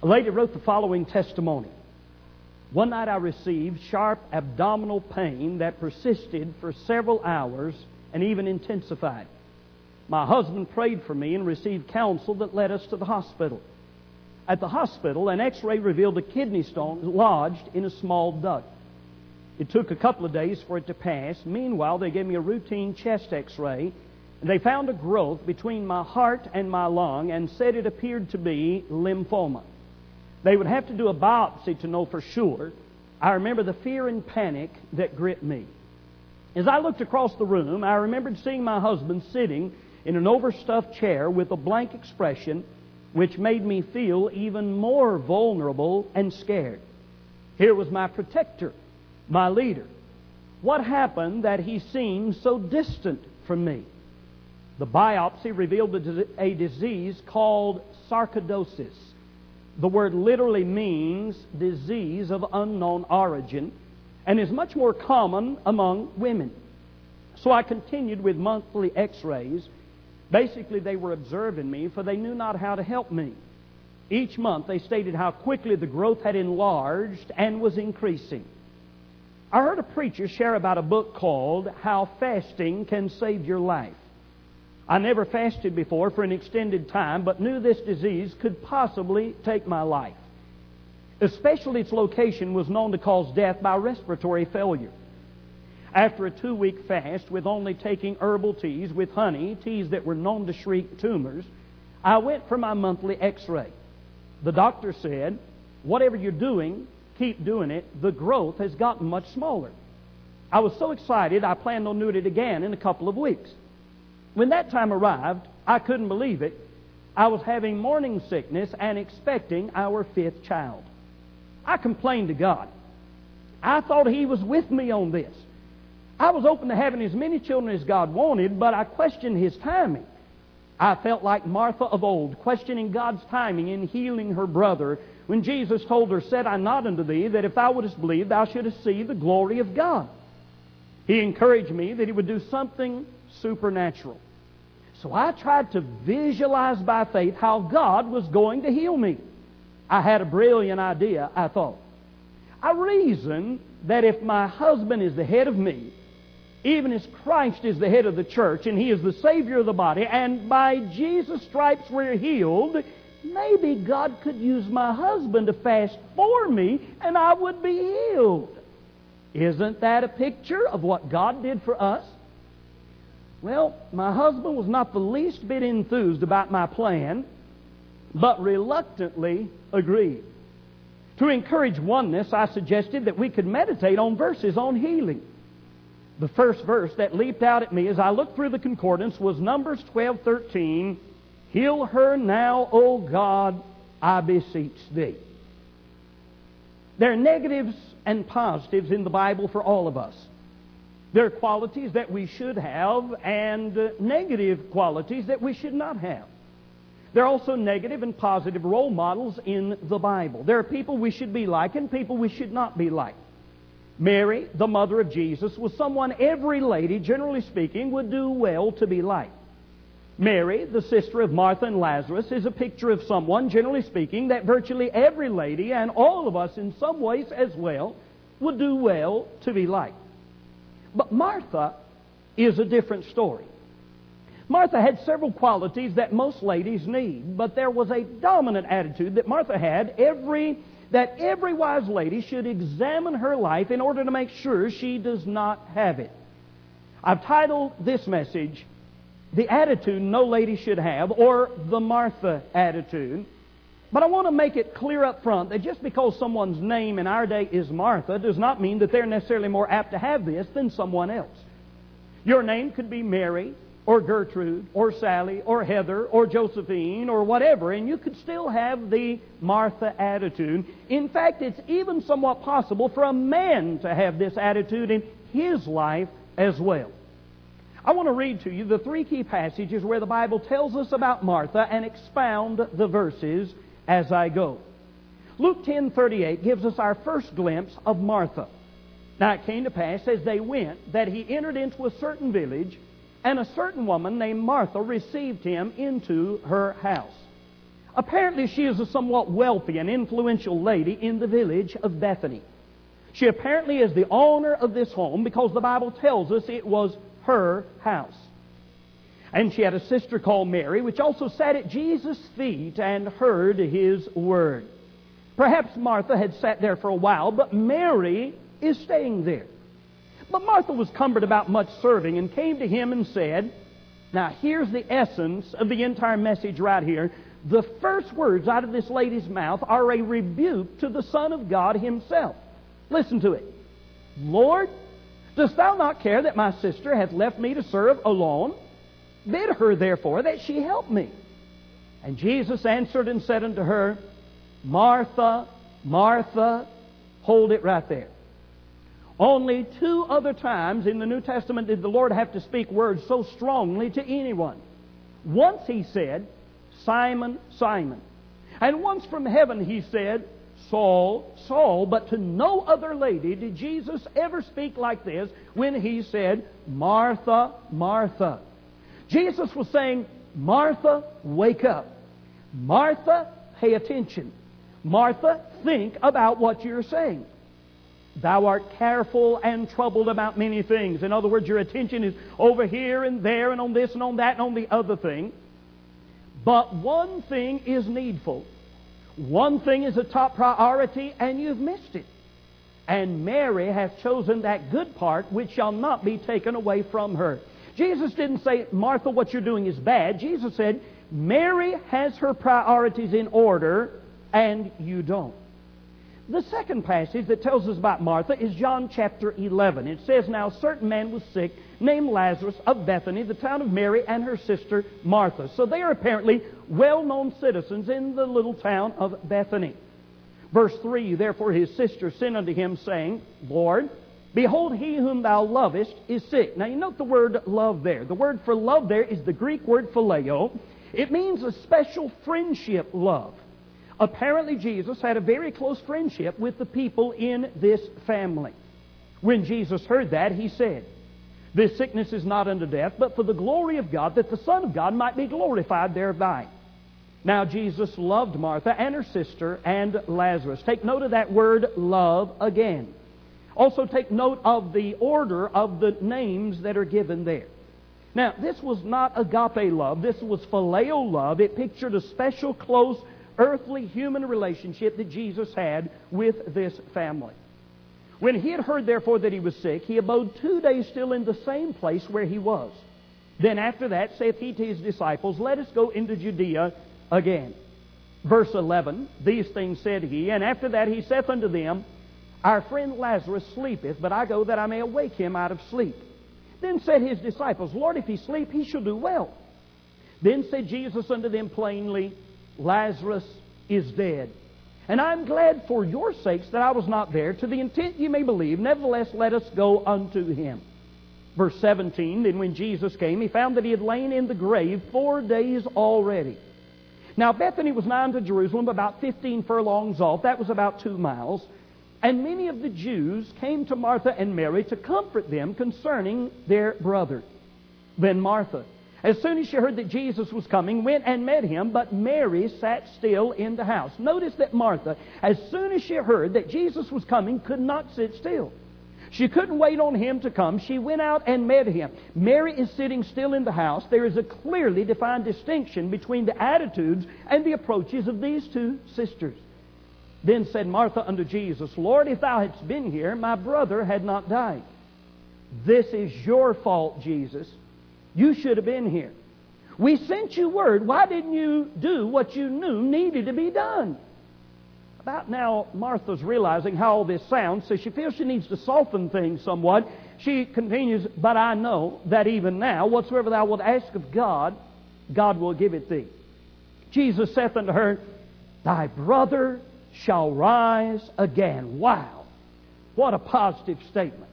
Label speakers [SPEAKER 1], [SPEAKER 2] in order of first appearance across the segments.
[SPEAKER 1] A lady wrote the following testimony. One night I received sharp abdominal pain that persisted for several hours and even intensified. My husband prayed for me and received counsel that led us to the hospital. At the hospital, an x-ray revealed a kidney stone lodged in a small duct. It took a couple of days for it to pass. Meanwhile, they gave me a routine chest x-ray, and they found a growth between my heart and my lung and said it appeared to be lymphoma. They would have to do a biopsy to know for sure. I remember the fear and panic that gripped me. As I looked across the room, I remembered seeing my husband sitting in an overstuffed chair with a blank expression, which made me feel even more vulnerable and scared. Here was my protector, my leader. What happened that he seemed so distant from me? The biopsy revealed a disease called sarcoidosis. The word literally means disease of unknown origin and is much more common among women. So I continued with monthly x-rays. Basically, they were observing me, for they knew not how to help me. Each month, they stated how quickly the growth had enlarged and was increasing. I heard a preacher share about a book called How Fasting Can Save Your Life. I never fasted before for an extended time, but knew this disease could possibly take my life. Especially its location was known to cause death by respiratory failure. After a 2-week fast with only taking herbal teas with honey, teas that were known to shrink tumors, I went for my monthly x-ray. The doctor said, whatever you're doing, keep doing it. The growth has gotten much smaller. I was so excited, I planned on doing it again in a couple of weeks. When that time arrived, I couldn't believe it. I was having morning sickness and expecting our 5th child. I complained to God. I thought He was with me on this. I was open to having as many children as God wanted, but I questioned His timing. I felt like Martha of old, questioning God's timing in healing her brother, when Jesus told her, said I not unto thee, that if thou wouldest believe, thou shouldest see the glory of God. He encouraged me that He would do something supernatural. So I tried to visualize by faith how God was going to heal me. I had a brilliant idea, I thought. I reasoned that if my husband is the head of me, even as Christ is the head of the church, and He is the Savior of the body, and by Jesus' stripes we're healed, maybe God could use my husband to fast for me, and I would be healed. Isn't that a picture of what God did for us? Well, my husband was not the least bit enthused about my plan, but reluctantly agreed. To encourage oneness, I suggested that we could meditate on verses on healing. The first verse that leaped out at me as I looked through the concordance was Numbers 12:13. Heal her now, O God, I beseech Thee. There are negatives and positives in the Bible for all of us. There are qualities that we should have and negative qualities that we should not have. There are also negative and positive role models in the Bible. There are people we should be like and people we should not be like. Mary, the mother of Jesus, was someone every lady, generally speaking, would do well to be like. Mary, the sister of Martha and Lazarus, is a picture of someone, generally speaking, that virtually every lady, and all of us in some ways as well, would do well to be like. But Martha is a different story. Martha had several qualities that most ladies need, but there was a dominant attitude that Martha had that every wise lady should examine her life in order to make sure she does not have it. I've titled this message, The Attitude No Lady Should Have, or the Martha Attitude. But I want to make it clear up front that just because someone's name in our day is Martha does not mean that they're necessarily more apt to have this than someone else. Your name could be Mary, or Gertrude, or Sally, or Heather, or Josephine, or whatever, and you could still have the Martha attitude. In fact, it's even somewhat possible for a man to have this attitude in his life as well. I want to read to you the 3 key passages where the Bible tells us about Martha and expound the verses as I go. Luke 10:38 gives us our first glimpse of Martha. Now it came to pass as they went that He entered into a certain village, and a certain woman named Martha received Him into her house. Apparently she is a somewhat wealthy and influential lady in the village of Bethany. She apparently is the owner of this home because the Bible tells us it was her house. And she had a sister called Mary, which also sat at Jesus' feet and heard His word. Perhaps Martha had sat there for a while, but Mary is staying there. But Martha was cumbered about much serving and came to Him and said, now here's the essence of the entire message right here. The first words out of this lady's mouth are a rebuke to the Son of God Himself. Listen to it. Lord, dost Thou not care that my sister hath left me to serve alone? Bid her therefore that she help me. And Jesus answered and said unto her, Martha, Martha, hold it right there. Only 2 other times in the New Testament did the Lord have to speak words so strongly to anyone. Once He said, Simon, Simon. And once from heaven He said, Saul, Saul. But to no other lady did Jesus ever speak like this when He said, Martha, Martha. Jesus was saying, Martha, wake up. Martha, pay attention. Martha, think about what you're saying. Thou art careful and troubled about many things. In other words, your attention is over here and there and on this and on that and on the other thing. But one thing is needful. One thing is a top priority, and you've missed it. And Mary hath chosen that good part which shall not be taken away from her. Jesus didn't say, Martha, what you're doing is bad. Jesus said, Mary has her priorities in order, and you don't. The second passage that tells us about Martha is John chapter 11. It says, now a certain man was sick, named Lazarus, of Bethany, the town of Mary, and her sister Martha. So they are apparently well-known citizens in the little town of Bethany. Verse 3, therefore his sister sent unto him, saying, Lord, behold, he whom thou lovest is sick. Now you note the word love there. The word for love there is the Greek word phileo. It means a special friendship love. Apparently Jesus had a very close friendship with the people in this family. When Jesus heard that, He said, this sickness is not unto death, but for the glory of God, that the Son of God might be glorified thereby. Now Jesus loved Martha and her sister and Lazarus. Take note of that word love again. Also take note of the order of the names that are given there. Now this was not agape love. This was phileo love. It pictured a special, close, earthly human relationship that Jesus had with this family. When He had heard therefore that He was sick, He abode 2 days still in the same place where He was. Then after that saith He to His disciples, let us go into Judea again. Verse 11, these things said He, and after that He saith unto them, our friend Lazarus sleepeth, but I go that I may awake him out of sleep. Then said His disciples, Lord, if he sleep, he shall do well. Then said Jesus unto them plainly, Lazarus is dead. And I'm glad for your sakes that I was not there, to the intent you may believe. Nevertheless, let us go unto him. Verse 17, then when Jesus came, He found that he had lain in the grave 4 days already. Now Bethany was nigh unto Jerusalem, about 15 furlongs off. That was about 2 miles. And many of the Jews came to Martha and Mary to comfort them concerning their brother. Then Martha, as soon as she heard that Jesus was coming, went and met Him, but Mary sat still in the house. Notice that Martha, as soon as she heard that Jesus was coming, could not sit still. She couldn't wait on Him to come. She went out and met Him. Mary is sitting still in the house. There is a clearly defined distinction between the attitudes and the approaches of these 2 sisters. Then said Martha unto Jesus, Lord, if Thou hadst been here, my brother had not died. This is your fault, Jesus. You should have been here. We sent you word. Why didn't you do what you knew needed to be done? About now, Martha's realizing how all this sounds, so she feels she needs to soften things somewhat. She continues, but I know that even now, whatsoever thou wilt ask of God, God will give it thee. Jesus saith unto her, thy brother shall rise again. Wow! What a positive statement.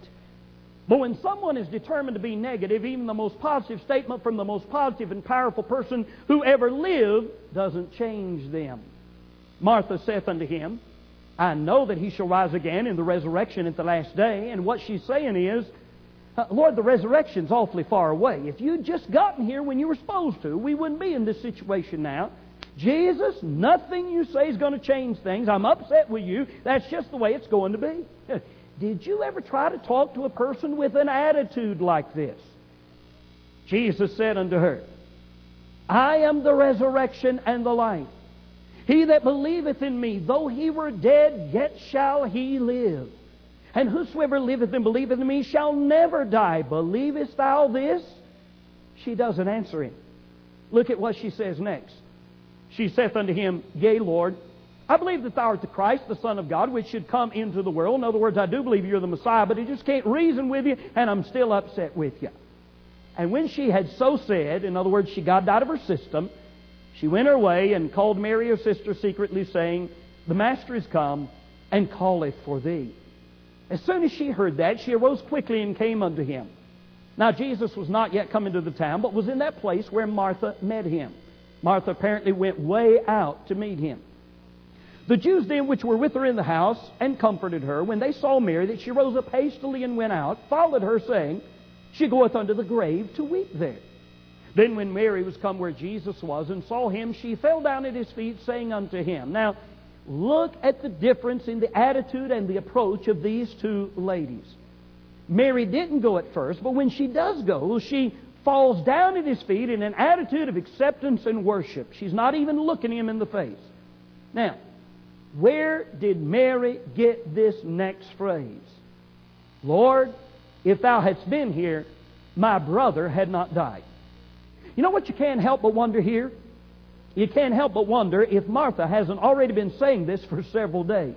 [SPEAKER 1] But when someone is determined to be negative, even the most positive statement from the most positive and powerful person who ever lived doesn't change them. Martha saith unto Him, I know that He shall rise again in the resurrection at the last day. And what she's saying is, Lord, the resurrection's awfully far away. If you'd just gotten here when you were supposed to, we wouldn't be in this situation now. Jesus, nothing you say is going to change things. I'm upset with you. That's just the way it's going to be. Did you ever try to talk to a person with an attitude like this? Jesus said unto her, I am the resurrection and the life. He that believeth in me, though he were dead, yet shall he live. And whosoever liveth and believeth in me shall never die. Believest thou this? She doesn't answer him. Look at what she says next. She saith unto him, Yea, Lord, I believe that thou art the Christ, the Son of God, which should come into the world. In other words, I do believe you're the Messiah, but I just can't reason with you, and I'm still upset with you. And when she had so said, in other words, she got it out of her system, she went her way and called Mary her sister secretly, saying, The Master is come, and calleth for thee. As soon as she heard that, she arose quickly and came unto him. Now Jesus was not yet come into the town, but was in that place where Martha met him. Martha apparently went way out to meet him. The Jews then which were with her in the house and comforted her, when they saw Mary, that she rose up hastily and went out, followed her, saying, She goeth unto the grave to weep there. Then when Mary was come where Jesus was and saw him, she fell down at his feet, saying unto him. Now, look at the difference in the attitude and the approach of these two ladies. Mary didn't go at first, but when she does go, she falls down at his feet in an attitude of acceptance and worship. She's not even looking him in the face. Now, where did Mary get this next phrase? Lord, if thou hadst been here, my brother had not died. You know what you can't help but wonder here? You can't help but wonder if Martha hasn't already been saying this for several days.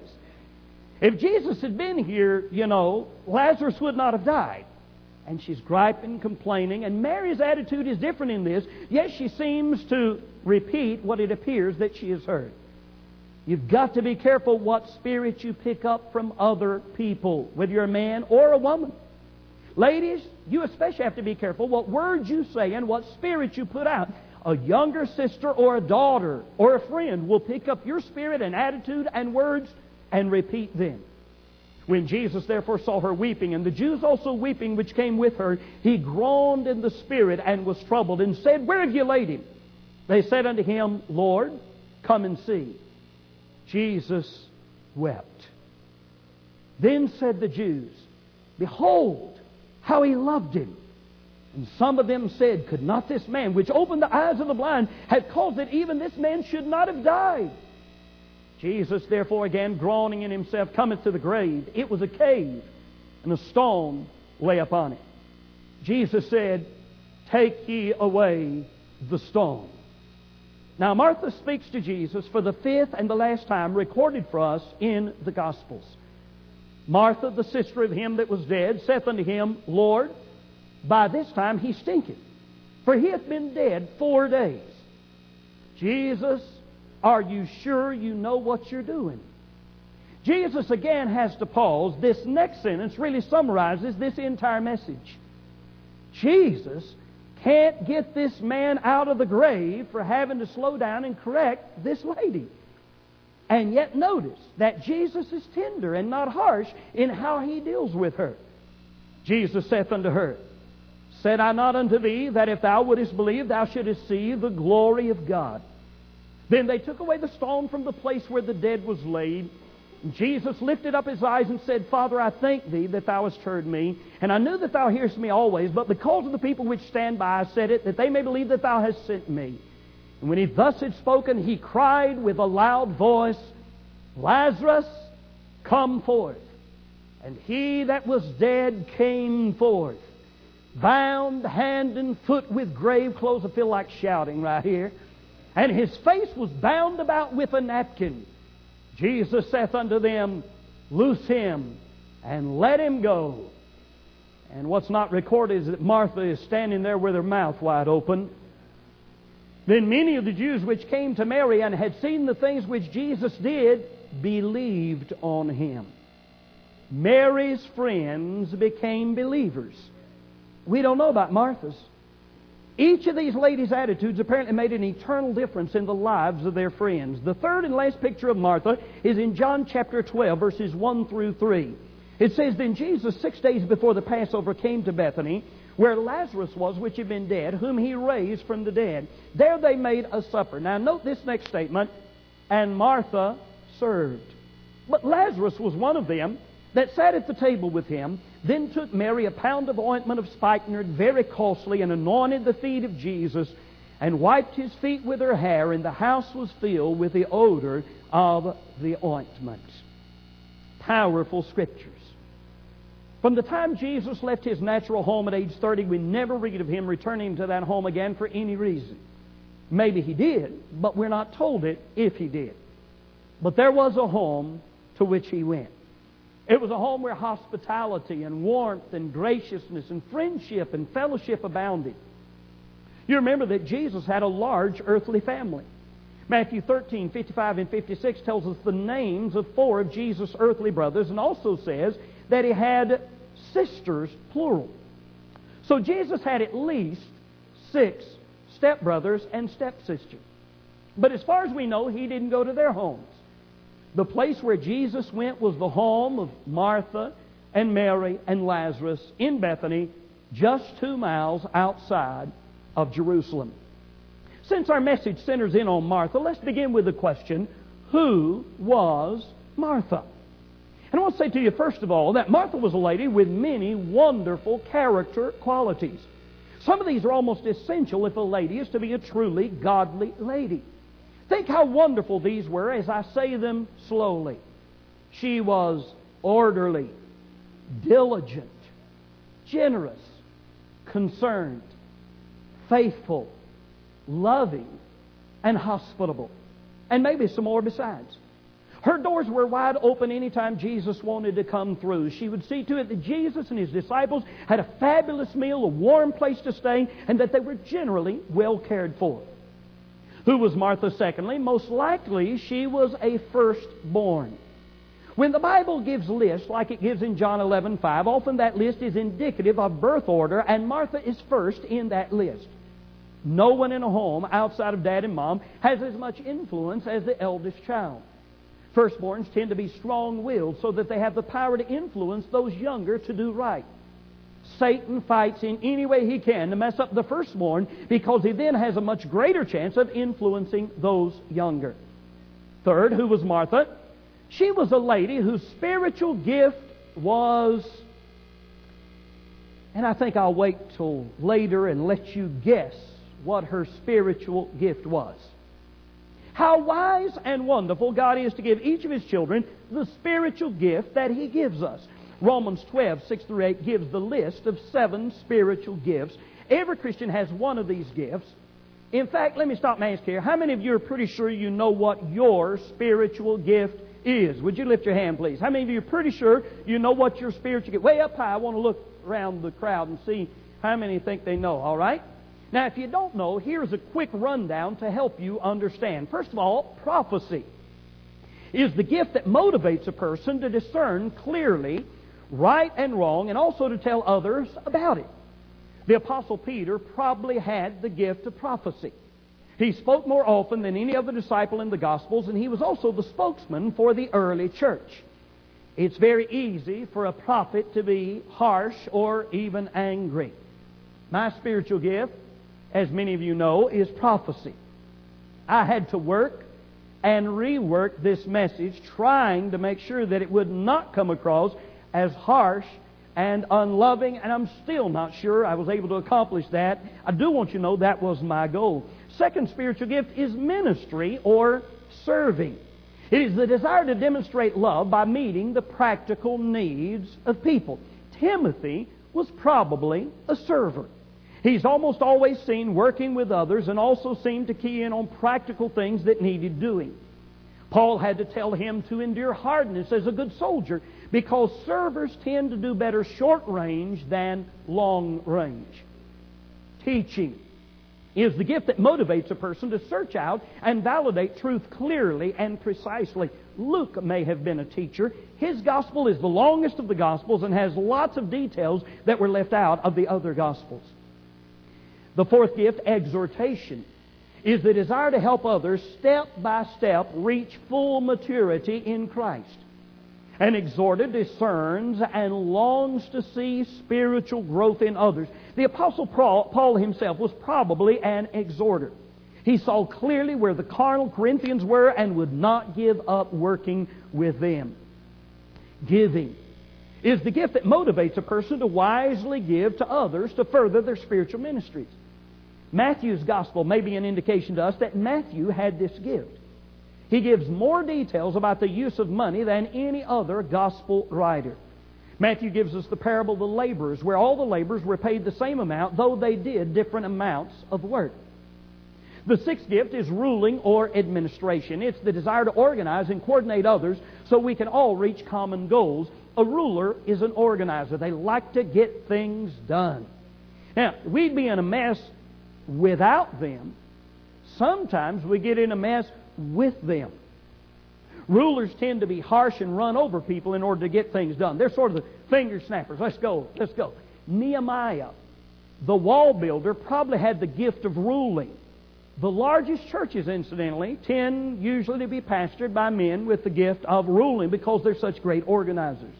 [SPEAKER 1] If Jesus had been here, Lazarus would not have died. And she's griping, complaining, and Mary's attitude is different in this, yet she seems to repeat what it appears that she has heard. You've got to be careful what spirit you pick up from other people, whether you're a man or a woman. Ladies, you especially have to be careful what words you say and what spirit you put out. A younger sister or a daughter or a friend will pick up your spirit and attitude and words and repeat them. When Jesus therefore saw her weeping, and the Jews also weeping which came with her, he groaned in the spirit and was troubled, and said, Where have you laid him? They said unto him, Lord, come and see. Jesus wept. Then said the Jews, Behold, how he loved him. And some of them said, Could not this man, which opened the eyes of the blind, have caused that even this man should not have died? Jesus, therefore, again groaning in himself, cometh to the grave. It was a cave, and a stone lay upon it. Jesus said, Take ye away the stone. Now Martha speaks to Jesus for the fifth and the last time recorded for us in the Gospels. Martha, the sister of him that was dead, saith unto him, Lord, by this time he stinketh, for he hath been dead 4 days. Jesus, are you sure you know what you're doing? Jesus again has to pause. This next sentence really summarizes this entire message. Jesus can't get this man out of the grave for having to slow down and correct this lady. And yet notice that Jesus is tender and not harsh in how he deals with her. Jesus saith unto her, Said I not unto thee that if thou wouldest believe, thou shouldest see the glory of God? Then they took away the stone from the place where the dead was laid. And Jesus lifted up his eyes and said, Father, I thank thee that thou hast heard me. And I knew that thou hearest me always, but because of the people which stand by, I said it, that they may believe that thou hast sent me. And when he thus had spoken, he cried with a loud voice, Lazarus, come forth. And he that was dead came forth, bound hand and foot with grave clothes. I feel like shouting right here. And his face was bound about with a napkin. Jesus saith unto them, Loose him and let him go. And what's not recorded is that Martha is standing there with her mouth wide open. Then many of the Jews which came to Mary and had seen the things which Jesus did believed on him. Mary's friends became believers. We don't know about Martha's. Each of these ladies' attitudes apparently made an eternal difference in the lives of their friends. The third and last picture of Martha is in John chapter 12, verses 1 through 3. It says, Then Jesus, 6 days before the Passover, came to Bethany, where Lazarus was, which had been dead, whom he raised from the dead. There they made a supper. Now note this next statement, and Martha served. But Lazarus was one of them that sat at the table with him. Then took Mary a pound of ointment of spikenard, very costly, and anointed the feet of Jesus, and wiped his feet with her hair, and the house was filled with the odor of the ointment. Powerful Scriptures. From the time Jesus left his natural home at age 30, we never read of him returning to that home again for any reason. Maybe he did, but we're not told it if he did. But there was a home to which he went. It was a home where hospitality and warmth and graciousness and friendship and fellowship abounded. You remember that Jesus had a large earthly family. Matthew 13:55 and 56 tells us the names of 4 of Jesus' earthly brothers, and also says that he had sisters, plural. So Jesus had at least 6 stepbrothers and stepsisters. But as far as we know, he didn't go to their homes. The place where Jesus went was the home of Martha and Mary and Lazarus in Bethany, just 2 miles outside of Jerusalem. Since our message centers in on Martha, let's begin with the question, who was Martha? And I want to say to you, first of all, that Martha was a lady with many wonderful character qualities. Some of these are almost essential if a lady is to be a truly godly lady. Think how wonderful these were as I say them slowly. She was orderly, diligent, generous, concerned, faithful, loving, and hospitable. And maybe some more besides. Her doors were wide open anytime Jesus wanted to come through. She would see to it that Jesus and His disciples had a fabulous meal, a warm place to stay, and that they were generally well cared for. Who was Martha, secondly? Most likely she was a firstborn. When the Bible gives lists like it gives in John 11:5, often that list is indicative of birth order, and Martha is first in that list. No one in a home outside of Dad and Mom has as much influence as the eldest child. Firstborns tend to be strong-willed so that they have the power to influence those younger to do right. Satan fights in any way he can to mess up the firstborn because he then has a much greater chance of influencing those younger. Third, who was Martha? She was a lady whose spiritual gift was, and I think I'll wait till later and let you guess what her spiritual gift was. How wise and wonderful God is to give each of His children the spiritual gift that He gives us. Romans 12:6-8 gives the list of 7 spiritual gifts. Every Christian has one of these gifts. In fact, let me stop and ask here. How many of you are pretty sure you know what your spiritual gift is? Would you lift your hand, please? How many of you are pretty sure you know what your spiritual gift is? Way up high, I want to look around the crowd and see how many think they know, all right? Now, if you don't know, here's a quick rundown to help you understand. First of all, prophecy is the gift that motivates a person to discern clearly right and wrong, and also to tell others about it. The Apostle Peter probably had the gift of prophecy. He spoke more often than any other disciple in the Gospels, and he was also the spokesman for the early church. It's very easy for a prophet to be harsh or even angry. My spiritual gift, as many of you know, is prophecy. I had to work and rework this message, trying to make sure that it would not come across as harsh and unloving, and I'm still not sure I was able to accomplish that. I do want you to know that was my goal. Second spiritual gift is ministry or serving. It is the desire to demonstrate love by meeting the practical needs of people. Timothy was probably a server. He's almost always seen working with others and also seemed to key in on practical things that needed doing. Paul had to tell him to endure hardness as a good soldier because servers tend to do better short range than long range. Teaching is the gift that motivates a person to search out and validate truth clearly and precisely. Luke may have been a teacher. His gospel is the longest of the gospels and has lots of details that were left out of the other gospels. The fourth gift, exhortation, is the desire to help others step by step reach full maturity in Christ. An exhorter discerns and longs to see spiritual growth in others. The Apostle Paul himself was probably an exhorter. He saw clearly where the carnal Corinthians were and would not give up working with them. Giving is the gift that motivates a person to wisely give to others to further their spiritual ministries. Matthew's Gospel may be an indication to us that Matthew had this gift. He gives more details about the use of money than any other Gospel writer. Matthew gives us the parable of the laborers, where all the laborers were paid the same amount, though they did different amounts of work. The sixth gift is ruling or administration. It's the desire to organize and coordinate others so we can all reach common goals. A ruler is an organizer. They like to get things done. Now, we'd be in a mess without them. Sometimes we get in a mess with them. Rulers tend to be harsh and run over people in order to get things done. They're sort of the finger snappers. Let's go, let's go. Nehemiah, the wall builder, probably had the gift of ruling. The largest churches, incidentally, tend usually to be pastored by men with the gift of ruling because they're such great organizers.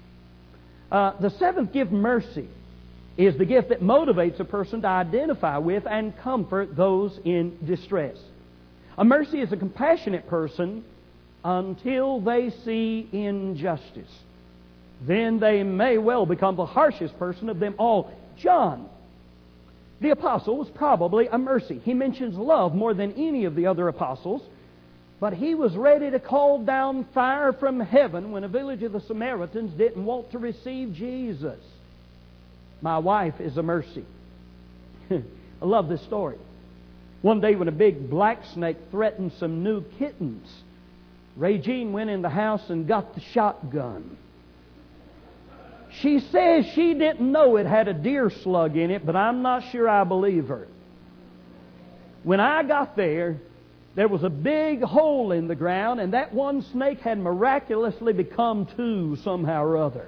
[SPEAKER 1] The seventh gift, mercy, is the gift that motivates a person to identify with and comfort those in distress. A mercy is a compassionate person until they see injustice. Then they may well become the harshest person of them all. John, the apostle, was probably a mercy. He mentions love more than any of the other apostles, but he was ready to call down fire from heaven when a village of the Samaritans didn't want to receive Jesus. My wife is a mercy. I love this story. One day when a big black snake threatened some new kittens, Ray Jean went in the house and got the shotgun. She says she didn't know it had a deer slug in it, but I'm not sure I believe her. When I got there was a big hole in the ground, and that one snake had miraculously become two somehow or other.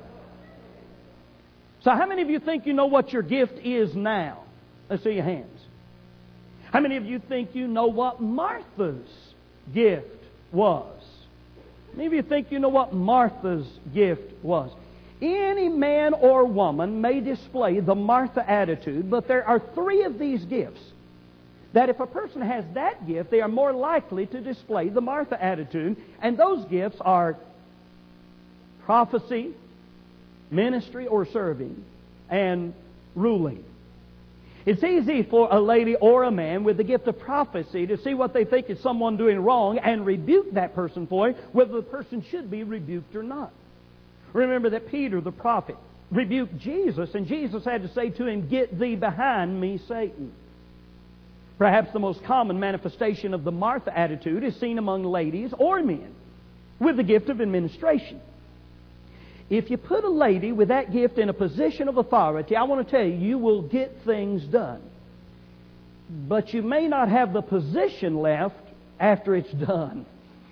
[SPEAKER 1] So how many of you think you know what your gift is now? Let's see your hands. How many of you think you know what Martha's gift was? How many of you think you know what Martha's gift was? Any man or woman may display the Martha attitude, but there are three of these gifts that if a person has that gift, they are more likely to display the Martha attitude. And those gifts are prophecy, ministry or serving, and ruling. It's easy for a lady or a man with the gift of prophecy to see what they think is someone doing wrong and rebuke that person for it, whether the person should be rebuked or not. Remember that Peter, the prophet, rebuked Jesus, and Jesus had to say to him, "Get thee behind me, Satan." Perhaps the most common manifestation of the Martha attitude is seen among ladies or men with the gift of administration. If you put a lady with that gift in a position of authority, I want to tell you, you will get things done. But you may not have the position left after it's done.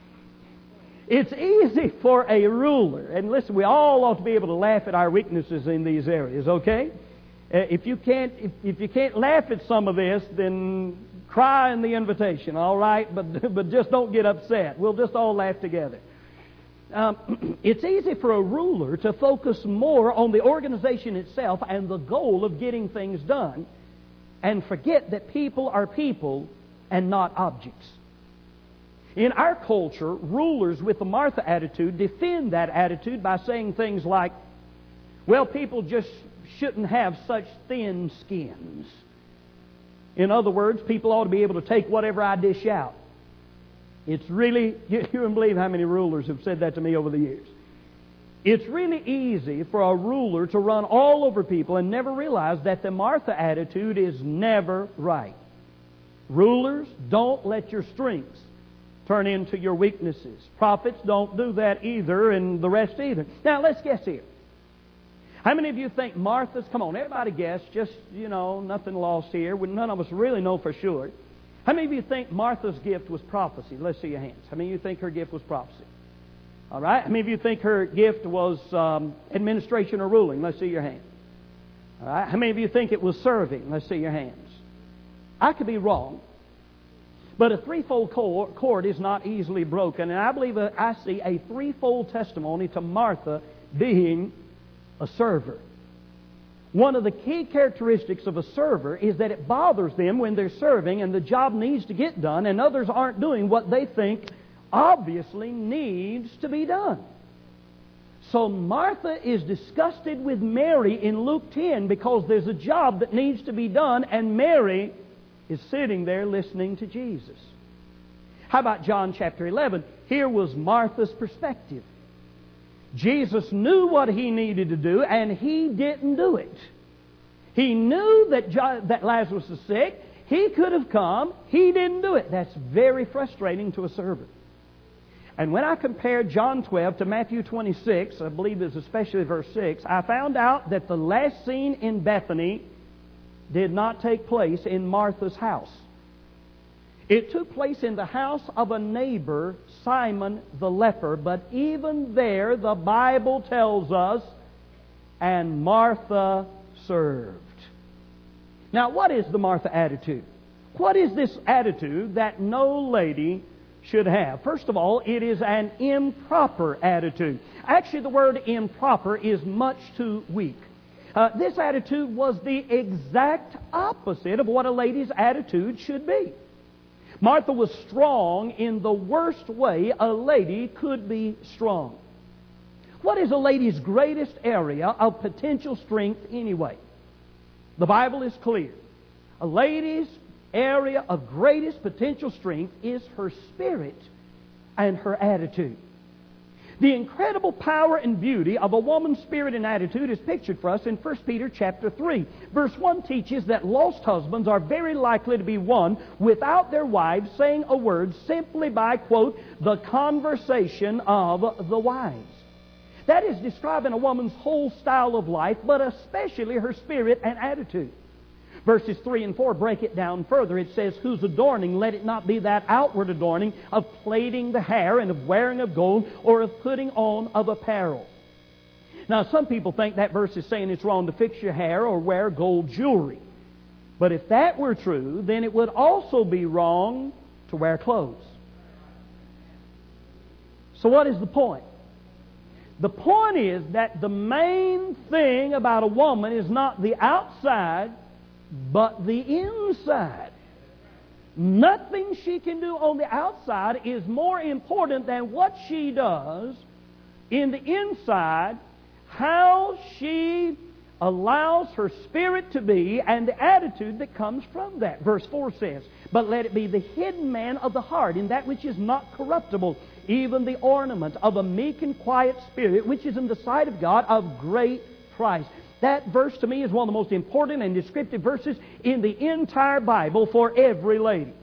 [SPEAKER 1] It's easy for a ruler, and listen, we all ought to be able to laugh at our weaknesses in these areas, okay? If you can't laugh at some of this, then cry in the invitation, all right? But just don't get upset. We'll just all laugh together. It's easy for a ruler to focus more on the organization itself and the goal of getting things done and forget that people are people and not objects. In our culture, rulers with the Martha attitude defend that attitude by saying things like, well, people just shouldn't have such thin skins. In other words, people ought to be able to take whatever I dish out. It's really, you wouldn't believe how many rulers have said that to me over the years. It's really easy for a ruler to run all over people and never realize that the Martha attitude is never right. Rulers, don't let your strengths turn into your weaknesses. Prophets don't do that either, and the rest either. Now, let's guess here. How many of you think Martha's, come on, everybody guess, just, nothing lost here. None of us really know for sure. How many of you think Martha's gift was prophecy? Let's see your hands. How many of you think her gift was prophecy? All right. How many of you think her gift was administration or ruling? Let's see your hands. All right. How many of you think it was serving? Let's see your hands. I could be wrong. But a threefold cord is not easily broken. And I believe I see a threefold testimony to Martha being a server. One of the key characteristics of a server is that it bothers them when they're serving and the job needs to get done and others aren't doing what they think obviously needs to be done. So Martha is disgusted with Mary in Luke 10 because there's a job that needs to be done and Mary is sitting there listening to Jesus. How about John chapter 11? Here was Martha's perspective. Jesus knew what He needed to do and He didn't do it. He knew that Lazarus was sick. He could have come. He didn't do it. That's very frustrating to a servant. And when I compared John 12 to Matthew 26, I believe it's especially verse 6, I found out that the last scene in Bethany did not take place in Martha's house. It took place in the house of a neighbor, Simon the leper. But even there, the Bible tells us, and Martha served. Now, what is the Martha attitude? What is this attitude that no lady should have? First of all, it is an improper attitude. Actually, the word improper is much too weak. This attitude was the exact opposite of what a lady's attitude should be. Martha was strong in the worst way a lady could be strong. What is a lady's greatest area of potential strength anyway? The Bible is clear. A lady's area of greatest potential strength is her spirit and her attitude. The incredible power and beauty of a woman's spirit and attitude is pictured for us in 1 Peter chapter 3. Verse 1 teaches that lost husbands are very likely to be won without their wives saying a word simply by, quote, the conversation of the wives. That is describing a woman's whole style of life, but especially her spirit and attitude. Verses 3 and 4 break it down further. It says, whose adorning, let it not be that outward adorning of plaiting the hair and of wearing of gold or of putting on of apparel. Now, some people think that verse is saying it's wrong to fix your hair or wear gold jewelry. But if that were true, then it would also be wrong to wear clothes. So what is the point? The point is that the main thing about a woman is not the outside, but the inside. Nothing she can do on the outside is more important than what she does in the inside, how she allows her spirit to be, and the attitude that comes from that. Verse 4 says, but let it be the hidden man of the heart, in that which is not corruptible, even the ornament of a meek and quiet spirit, which is in the sight of God of great price. That verse to me is one of the most important and descriptive verses in the entire Bible for every lady.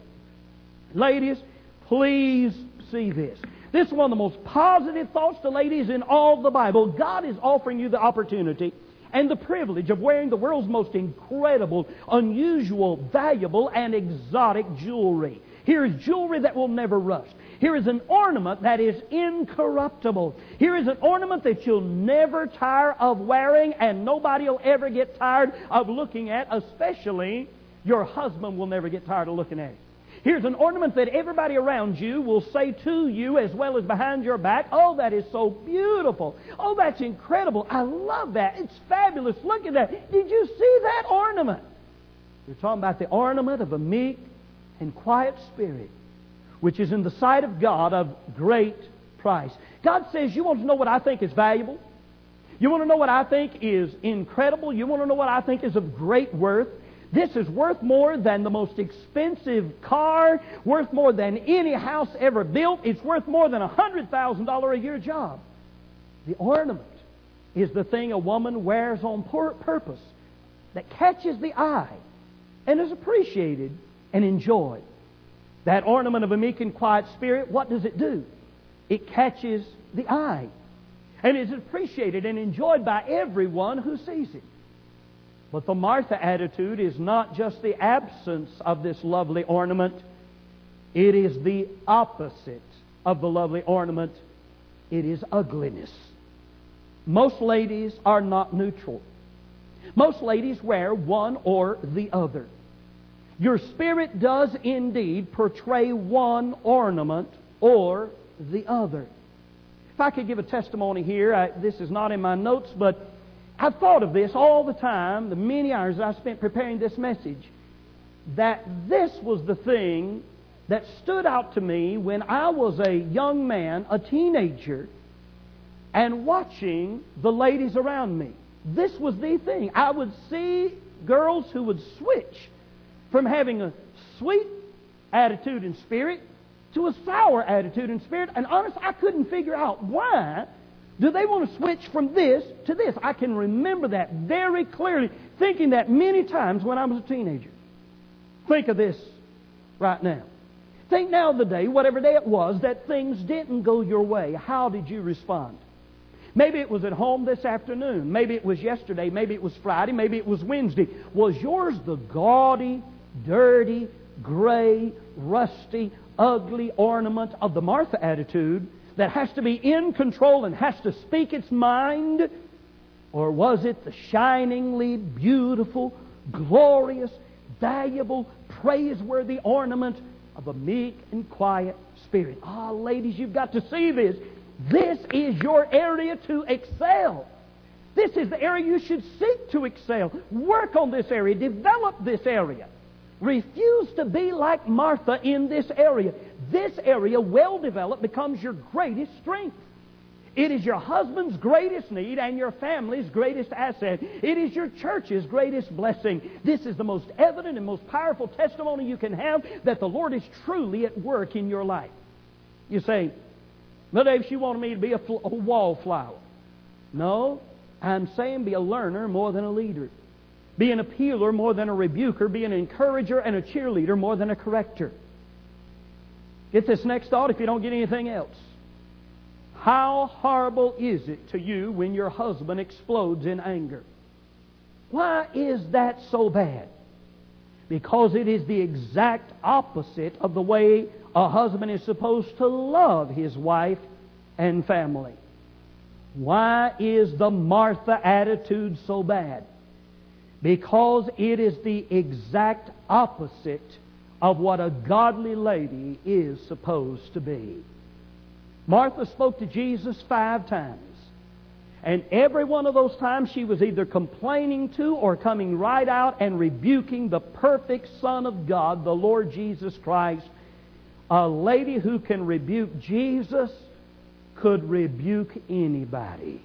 [SPEAKER 1] Ladies, please see this. This is one of the most positive thoughts to ladies in all the Bible. God is offering you the opportunity and the privilege of wearing the world's most incredible, unusual, valuable, and exotic jewelry. Here is jewelry that will never rust. Here is an ornament that is incorruptible. Here is an ornament that you'll never tire of wearing, and nobody will ever get tired of looking at, especially your husband will never get tired of looking at it. Here's an ornament that everybody around you will say to you as well as behind your back, oh, that is so beautiful. Oh, that's incredible. I love that. It's fabulous. Look at that. Did you see that ornament? We're talking about the ornament of a meek and quiet spirit, which is in the sight of God of great price. God says, you want to know what I think is valuable? You want to know what I think is incredible? You want to know what I think is of great worth? This is worth more than the most expensive car, worth more than any house ever built. It's worth more than a $100,000 a year job. The ornament is the thing a woman wears on purpose that catches the eye and is appreciated and enjoyed. That ornament of a meek and quiet spirit, what does it do? It catches the eye and is appreciated and enjoyed by everyone who sees it. But the Martha attitude is not just the absence of this lovely ornament. It is the opposite of the lovely ornament. It is ugliness. Most ladies are not neutral. Most ladies wear one or the other. Your spirit does indeed portray one ornament or the other. If I could give a testimony here, this is not in my notes, but I've thought of this all the time, the many hours I spent preparing this message, that this was the thing that stood out to me when I was a young man, a teenager, and watching the ladies around me. This was the thing. I would see girls who would switch from having a sweet attitude and spirit to a sour attitude and spirit. And honestly, I couldn't figure out why do they want to switch from this to this. I can remember that very clearly, thinking that many times when I was a teenager. Think of this right now. Think now of the day, whatever day it was, that things didn't go your way. How did you respond? Maybe it was at home this afternoon. Maybe it was yesterday. Maybe it was Friday. Maybe it was Wednesday. Was yours the gaudy, dirty, gray, rusty, ugly ornament of the Martha attitude that has to be in control and has to speak its mind? Or was it the shiningly beautiful, glorious, valuable, praiseworthy ornament of a meek and quiet spirit? Ah, ladies, you've got to see this. This is your area to excel. This is the area you should seek to excel. Work on this area. Develop this area. Refuse to be like Martha in this area. This area, well developed, becomes your greatest strength. It is your husband's greatest need and your family's greatest asset. It is your church's greatest blessing. This is the most evident and most powerful testimony you can have that the Lord is truly at work in your life. You say, "Well, Dave, she wanted me to be a wallflower." No, I'm saying be a learner more than a leader. Be an appealer more than a rebuker. Be an encourager and a cheerleader more than a corrector. Get this next thought if you don't get anything else. How horrible is it to you when your husband explodes in anger? Why is that so bad? Because it is the exact opposite of the way a husband is supposed to love his wife and family. Why is the Martha attitude so bad? Because it is the exact opposite of what a godly lady is supposed to be. Martha spoke to Jesus 5 times. And every one of those times she was either complaining to or coming right out and rebuking the perfect Son of God, the Lord Jesus Christ. A lady who can rebuke Jesus could rebuke anybody.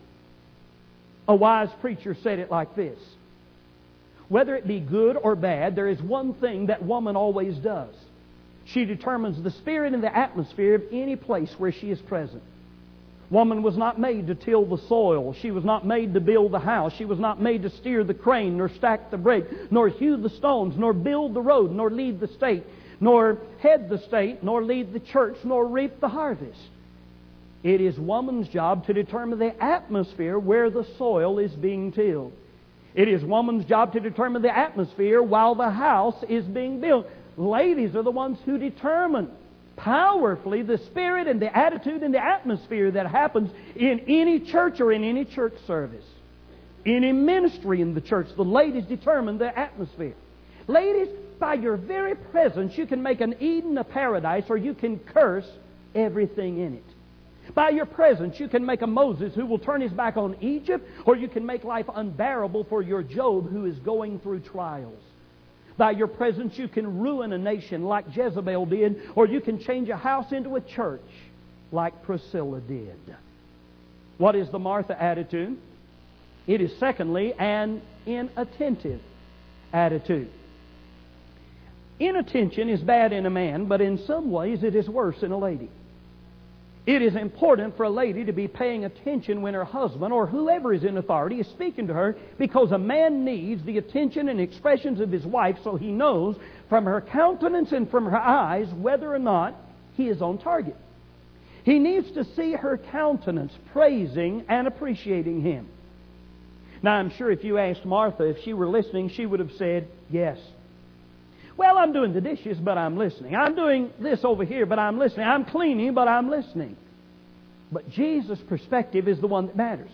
[SPEAKER 1] A wise preacher said it like this: whether it be good or bad, there is one thing that woman always does. She determines the spirit and the atmosphere of any place where she is present. Woman was not made to till the soil. She was not made to build the house. She was not made to steer the crane, nor stack the brake, nor hew the stones, nor build the road, nor lead the state, nor head the state, nor lead the church, nor reap the harvest. It is woman's job to determine the atmosphere where the soil is being tilled. It is woman's job to determine the atmosphere while the house is being built. Ladies are the ones who determine powerfully the spirit and the attitude and the atmosphere that happens in any church or in any church service. Any ministry in the church, the ladies determine the atmosphere. Ladies, by your very presence, you can make an Eden a paradise, or you can curse everything in it. By your presence, you can make a Moses who will turn his back on Egypt, or you can make life unbearable for your Job who is going through trials. By your presence, you can ruin a nation like Jezebel did, or you can change a house into a church like Priscilla did. What is the Martha attitude? It is, secondly, an inattentive attitude. Inattention is bad in a man, but in some ways it is worse in a lady. It is important for a lady to be paying attention when her husband or whoever is in authority is speaking to her, because a man needs the attention and expressions of his wife so he knows from her countenance and from her eyes whether or not he is on target. He needs to see her countenance praising and appreciating him. Now, I'm sure if you asked Martha if she were listening, she would have said yes. Well, I'm doing the dishes, but I'm listening. I'm doing this over here, but I'm listening. I'm cleaning, but I'm listening. But Jesus' perspective is the one that matters.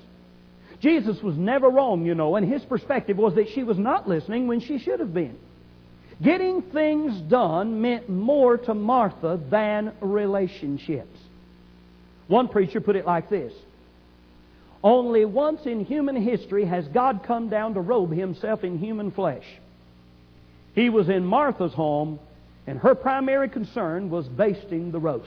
[SPEAKER 1] Jesus was never wrong, and his perspective was that she was not listening when she should have been. Getting things done meant more to Martha than relationships. One preacher put it like this: only once in human history has God come down to robe Himself in human flesh. He was in Martha's home, and her primary concern was basting the roast.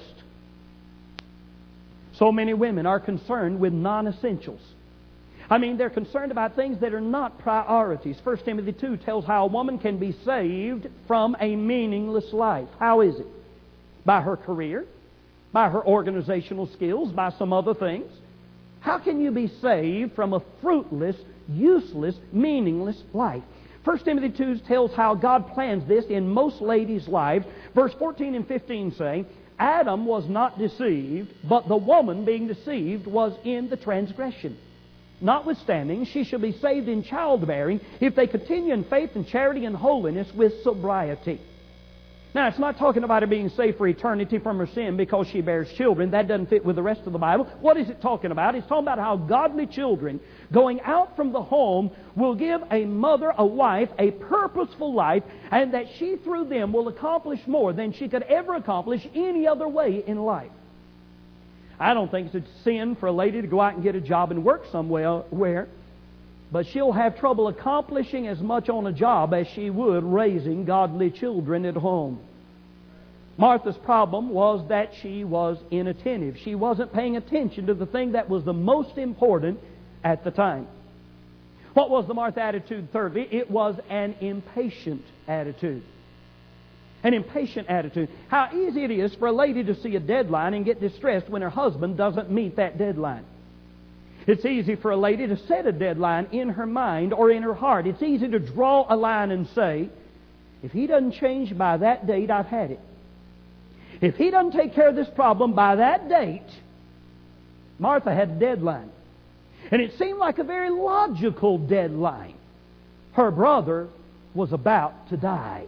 [SPEAKER 1] So many women are concerned with non-essentials. I mean, they're concerned about things that are not priorities. 1 Timothy 2 tells how a woman can be saved from a meaningless life. How is it? By her career, by her organizational skills, by some other things. How can you be saved from a fruitless, useless, meaningless life? 1 Timothy 2 tells how God plans this in most ladies' lives. Verse 14 and 15 say, Adam was not deceived, but the woman being deceived was in the transgression. Notwithstanding, she shall be saved in childbearing if they continue in faith and charity and holiness with sobriety. Now, it's not talking about her being saved for eternity from her sin because she bears children. That doesn't fit with the rest of the Bible. What is it talking about? It's talking about how godly children going out from the home will give a mother, a wife, a purposeful life, and that she through them will accomplish more than she could ever accomplish any other way in life. I don't think it's a sin for a lady to go out and get a job and work somewhere, but she'll have trouble accomplishing as much on a job as she would raising godly children at home. Martha's problem was that she was inattentive. She wasn't paying attention to the thing that was the most important at the time. What was the Martha attitude, thirdly? It was an impatient attitude. An impatient attitude. How easy it is for a lady to see a deadline and get distressed when her husband doesn't meet that deadline. It's easy for a lady to set a deadline in her mind or in her heart. It's easy to draw a line and say, if he doesn't change by that date, I've had it. If he doesn't take care of this problem by that date, Martha had a deadline. And it seemed like a very logical deadline. Her brother was about to die.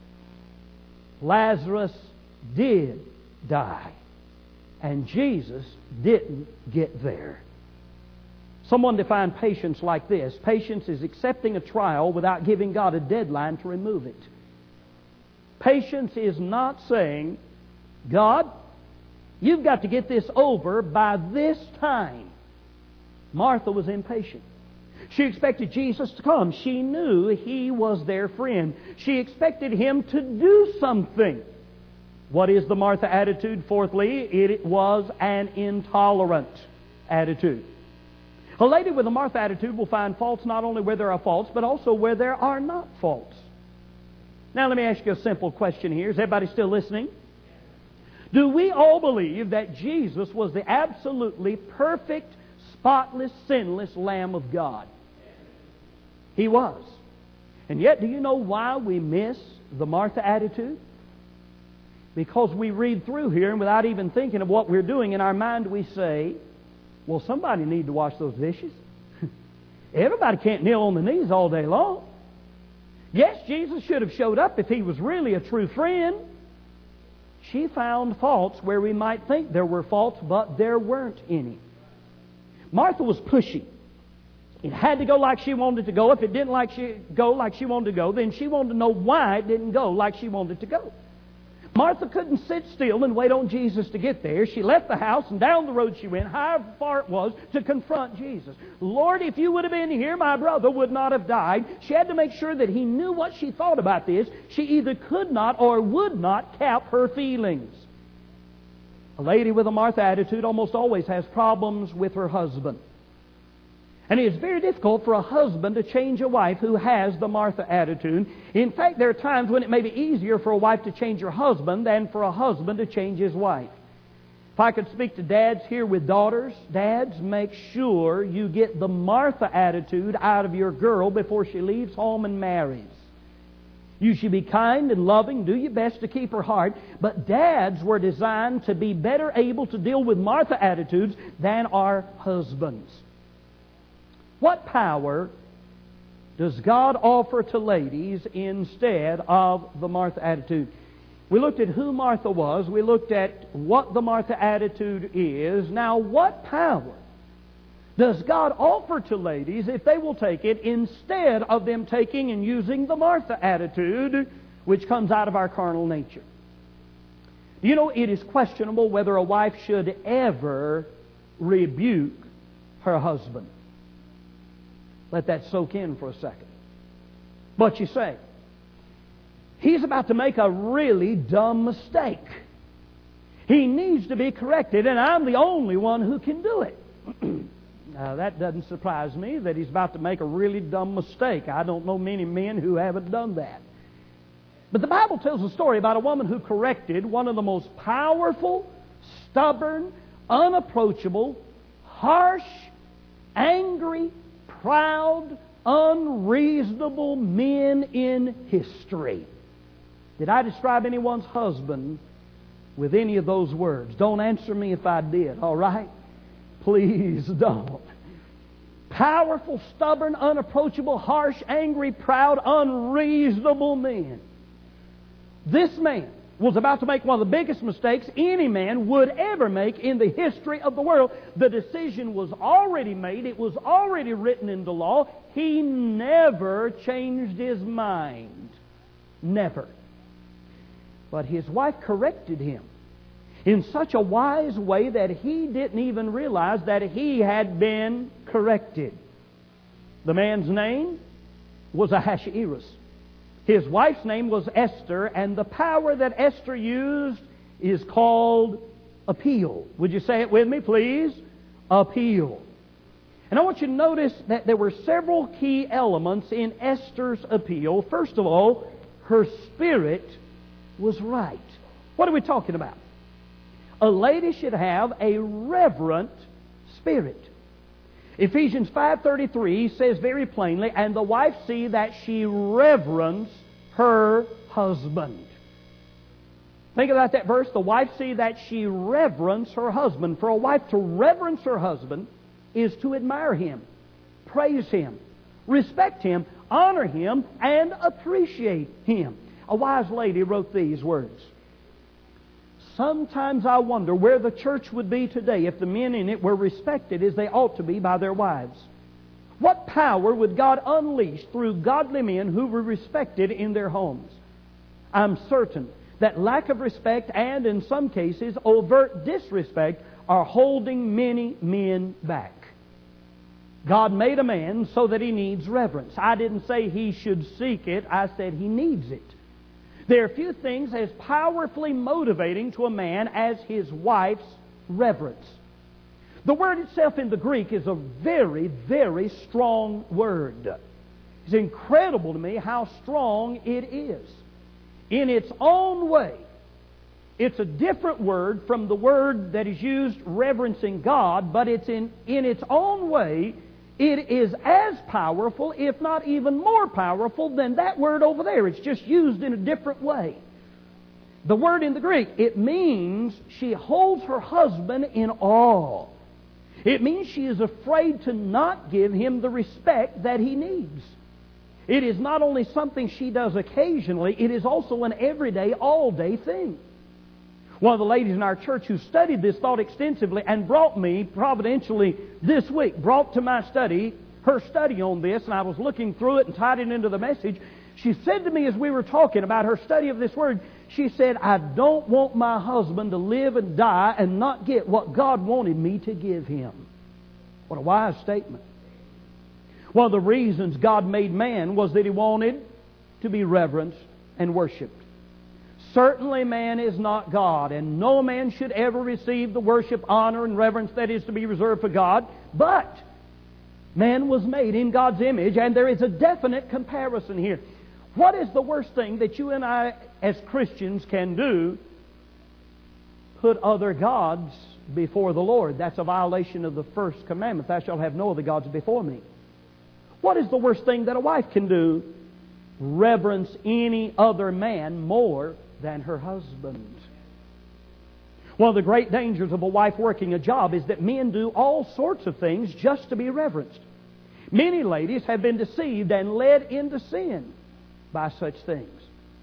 [SPEAKER 1] Lazarus did die. And Jesus didn't get there. Someone defined patience like this: patience is accepting a trial without giving God a deadline to remove it. Patience is not saying, God, you've got to get this over by this time. Martha was impatient. She expected Jesus to come. She knew He was their friend. She expected Him to do something. What is the Martha attitude? Fourthly, it was an intolerant attitude. A lady with a Martha attitude will find faults not only where there are faults, but also where there are not faults. Now let me ask you a simple question here. Is everybody still listening? Do we all believe that Jesus was the absolutely perfect, spotless, sinless Lamb of God? He was. And yet, do you know why we miss the Martha attitude? Because we read through here and without even thinking of what we're doing, in our mind we say, well, somebody need to wash those dishes. Everybody can't kneel on the knees all day long. Yes, Jesus should have showed up if He was really a true friend. She found faults where we might think there were faults, but there weren't any. Martha was pushy. It had to go like she wanted to go. If it didn't go like she wanted to go, then she wanted to know why it didn't go like she wanted to go. Martha couldn't sit still and wait on Jesus to get there. She left the house and down the road she went, however far it was, to confront Jesus. Lord, if you would have been here, my brother would not have died. She had to make sure that He knew what she thought about this. She either could not or would not cap her feelings. A lady with a Martha attitude almost always has problems with her husband. And it is very difficult for a husband to change a wife who has the Martha attitude. In fact, there are times when it may be easier for a wife to change her husband than for a husband to change his wife. If I could speak to dads here with daughters, dads, make sure you get the Martha attitude out of your girl before she leaves home and marries. You should be kind and loving, do your best to keep her heart, but dads were designed to be better able to deal with Martha attitudes than our husbands. What power does God offer to ladies instead of the Martha attitude? We looked at who Martha was. We looked at what the Martha attitude is. Now, what power does God offer to ladies if they will take it instead of them taking and using the Martha attitude which comes out of our carnal nature. You know, it is questionable whether a wife should ever rebuke her husband. Let that soak in for a second. But you say, he's about to make a really dumb mistake. He needs to be corrected, and I'm the only one who can do it. Now, that doesn't surprise me that he's about to make a really dumb mistake. I don't know many men who haven't done that. But the Bible tells a story about a woman who corrected one of the most powerful, stubborn, unapproachable, harsh, angry, proud, unreasonable men in history. Did I describe anyone's husband with any of those words? Don't answer me if I did, all right? Please don't. Powerful, stubborn, unapproachable, harsh, angry, proud, unreasonable men. This man was about to make one of the biggest mistakes any man would ever make in the history of the world. The decision was already made. It was already written into law. He never changed his mind. Never. But his wife corrected him in such a wise way that he didn't even realize that he had been corrected. The man's name was Ahasuerus. His wife's name was Esther, and the power that Esther used is called appeal. Would you say it with me, please? Appeal. And I want you to notice that there were several key elements in Esther's appeal. First of all, her spirit was right. What are we talking about? A lady should have a reverent spirit. Ephesians 5:33 says very plainly, and the wife see that she reverence her husband. Think about that verse. The wife see that she reverence her husband. For a wife to reverence her husband is to admire him, praise him, respect him, honor him, and appreciate him. A wise lady wrote these words. Sometimes I wonder where the church would be today if the men in it were respected as they ought to be by their wives. What power would God unleash through godly men who were respected in their homes? I'm certain that lack of respect and, in some cases, overt disrespect are holding many men back. God made a man so that he needs reverence. I didn't say he should seek it. I said he needs it. There are few things as powerfully motivating to a man as his wife's reverence. The word itself in the Greek is a very, very strong word. It's incredible to me how strong it is. In its own way, it's a different word from the word that is used reverencing God, but it's in its own way, it is as powerful, if not even more powerful, than that word over there. It's just used in a different way. The word in the Greek, it means she holds her husband in awe. It means she is afraid to not give him the respect that he needs. It is not only something she does occasionally, it is also an everyday, all-day thing. One of the ladies in our church who studied this thought extensively and brought me, providentially this week, brought to my study, her study on this, and I was looking through it and tied it into the message. She said to me as we were talking about her study of this word, she said, I don't want my husband to live and die and not get what God wanted me to give him. What a wise statement. One of the reasons God made man was that He wanted to be reverenced and worshipped. Certainly man is not God, and no man should ever receive the worship, honor, and reverence that is to be reserved for God. But man was made in God's image, and there is a definite comparison here. What is the worst thing that you and I as Christians can do? Put other gods before the Lord. That's a violation of the first commandment. Thou shalt have no other gods before me. What is the worst thing that a wife can do? Reverence any other man more than her husband. One of the great dangers of a wife working a job is that men do all sorts of things just to be reverenced. Many ladies have been deceived and led into sin by such things.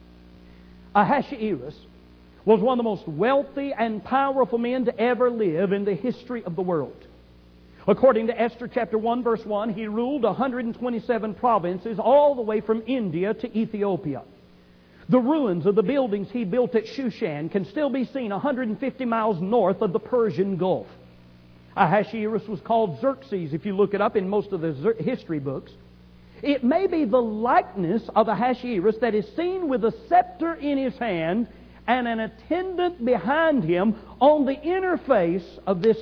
[SPEAKER 1] Ahasuerus was one of the most wealthy and powerful men to ever live in the history of the world. According to Esther chapter 1 verse 1, he ruled 127 provinces all the way from India to Ethiopia. The ruins of the buildings he built at Shushan can still be seen 150 miles north of the Persian Gulf. Ahasuerus was called Xerxes, if you look it up in most of the history books. It may be the likeness of Ahasuerus that is seen with a scepter in his hand and an attendant behind him on the inner face of this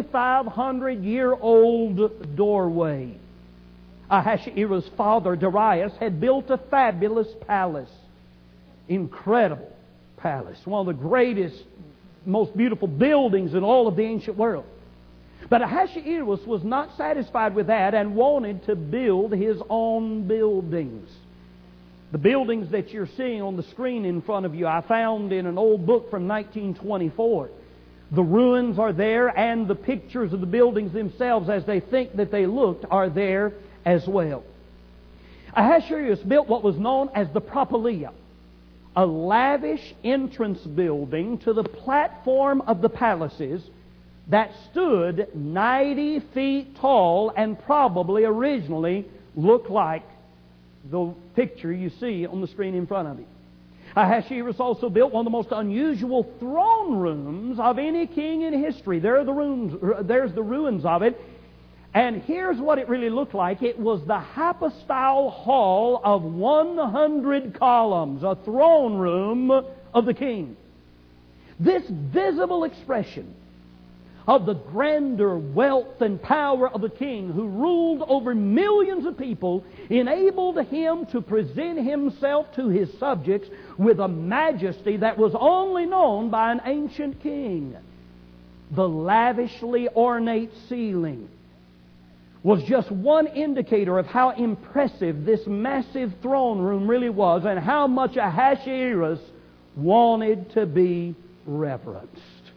[SPEAKER 1] 2,500-year-old doorway. Ahasuerus' father, Darius, had built a fabulous palace. Incredible palace. One of the greatest, most beautiful buildings in all of the ancient world. But Ahasuerus was not satisfied with that and wanted to build his own buildings. The buildings that you're seeing on the screen in front of you, I found in an old book from 1924. The ruins are there, and the pictures of the buildings themselves, as they think that they looked, are there as well. Ahasuerus built what was known as the Propylaea, a lavish entrance building to the platform of the palaces that stood 90 feet tall and probably originally looked like the picture you see on the screen in front of you. Ahasuerus also built one of the most unusual throne rooms of any king in history. There's the ruins of it. And here's what it really looked like. It was the hypostyle hall of 100 columns, a throne room of the king. This visible expression of the grandeur, wealth, and power of a king who ruled over millions of people enabled him to present himself to his subjects with a majesty that was only known by an ancient king. The lavishly ornate ceiling was just one indicator of how impressive this massive throne room really was and how much Ahasuerus wanted to be reverenced.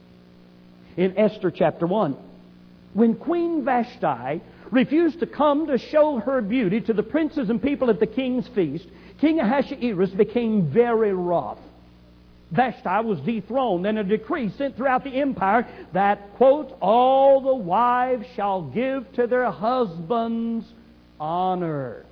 [SPEAKER 1] In Esther chapter 1, when Queen Vashti refused to come to show her beauty to the princes and people at the king's feast, King Ahasuerus became very wroth. Vashti was dethroned, and a decree sent throughout the empire that, quote, all the wives shall give to their husbands honor.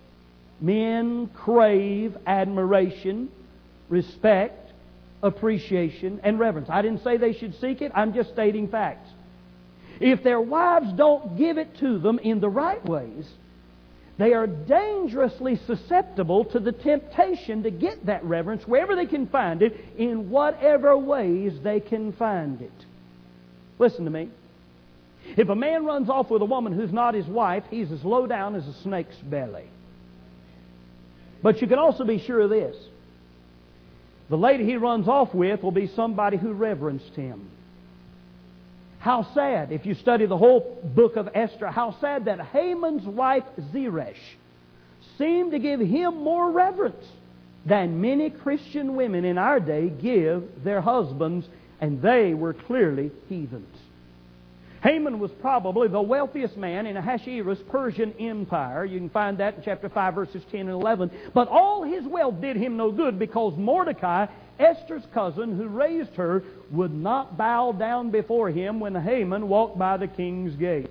[SPEAKER 1] Men crave admiration, respect, appreciation, and reverence. I didn't say they should seek it. I'm just stating facts. If their wives don't give it to them in the right ways, they are dangerously susceptible to the temptation to get that reverence wherever they can find it, in whatever ways they can find it. Listen to me. If a man runs off with a woman who's not his wife, he's as low down as a snake's belly. But you can also be sure of this. The lady he runs off with will be somebody who reverenced him. How sad, if you study the whole book of Esther, how sad that Haman's wife Zeresh seemed to give him more reverence than many Christian women in our day give their husbands, and they were clearly heathens. Haman was probably the wealthiest man in Ahasuerus' Persian Empire. You can find that in chapter 5, verses 10 and 11. But all his wealth did him no good because Mordecai, Esther's cousin who raised her, would not bow down before him when Haman walked by the king's gate.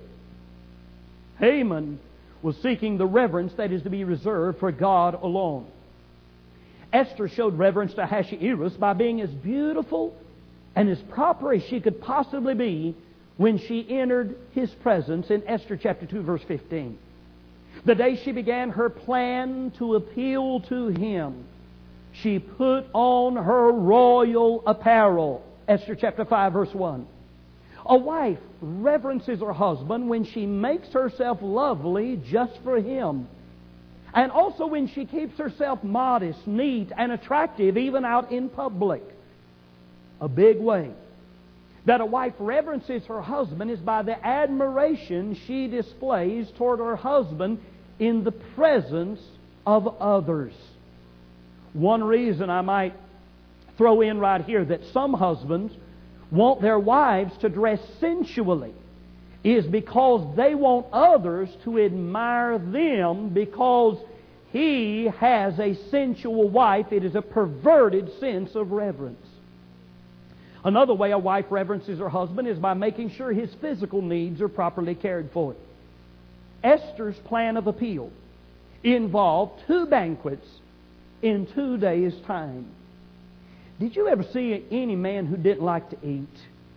[SPEAKER 1] Haman was seeking the reverence that is to be reserved for God alone. Esther showed reverence to Ahasuerus by being as beautiful and as proper as she could possibly be when she entered his presence in Esther chapter 2, verse 15. The day she began her plan to appeal to him, she put on her royal apparel. Esther chapter 5, verse 1. A wife reverences her husband when she makes herself lovely just for him. And also when she keeps herself modest, neat, and attractive even out in public. A big way that a wife reverences her husband is by the admiration she displays toward her husband in the presence of others. One reason I might throw in right here that some husbands want their wives to dress sensually is because they want others to admire them because he has a sensual wife. It is a perverted sense of reverence. Another way a wife reverences her husband is by making sure his physical needs are properly cared for. Esther's plan of appeal involved 2 banquets in 2 days' time. Did you ever see any man who didn't like to eat?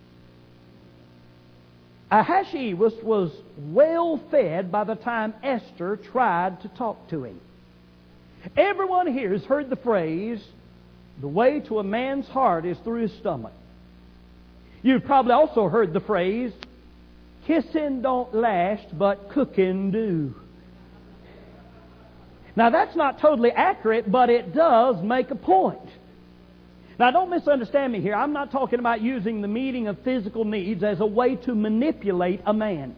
[SPEAKER 1] Ahasuerus was well fed by the time Esther tried to talk to him. Everyone here has heard the phrase, the way to a man's heart is through his stomach. You've probably also heard the phrase, kissing don't last, but cooking do. Now that's not totally accurate, but it does make a point. Now don't misunderstand me here. I'm not talking about using the meeting of physical needs as a way to manipulate a man.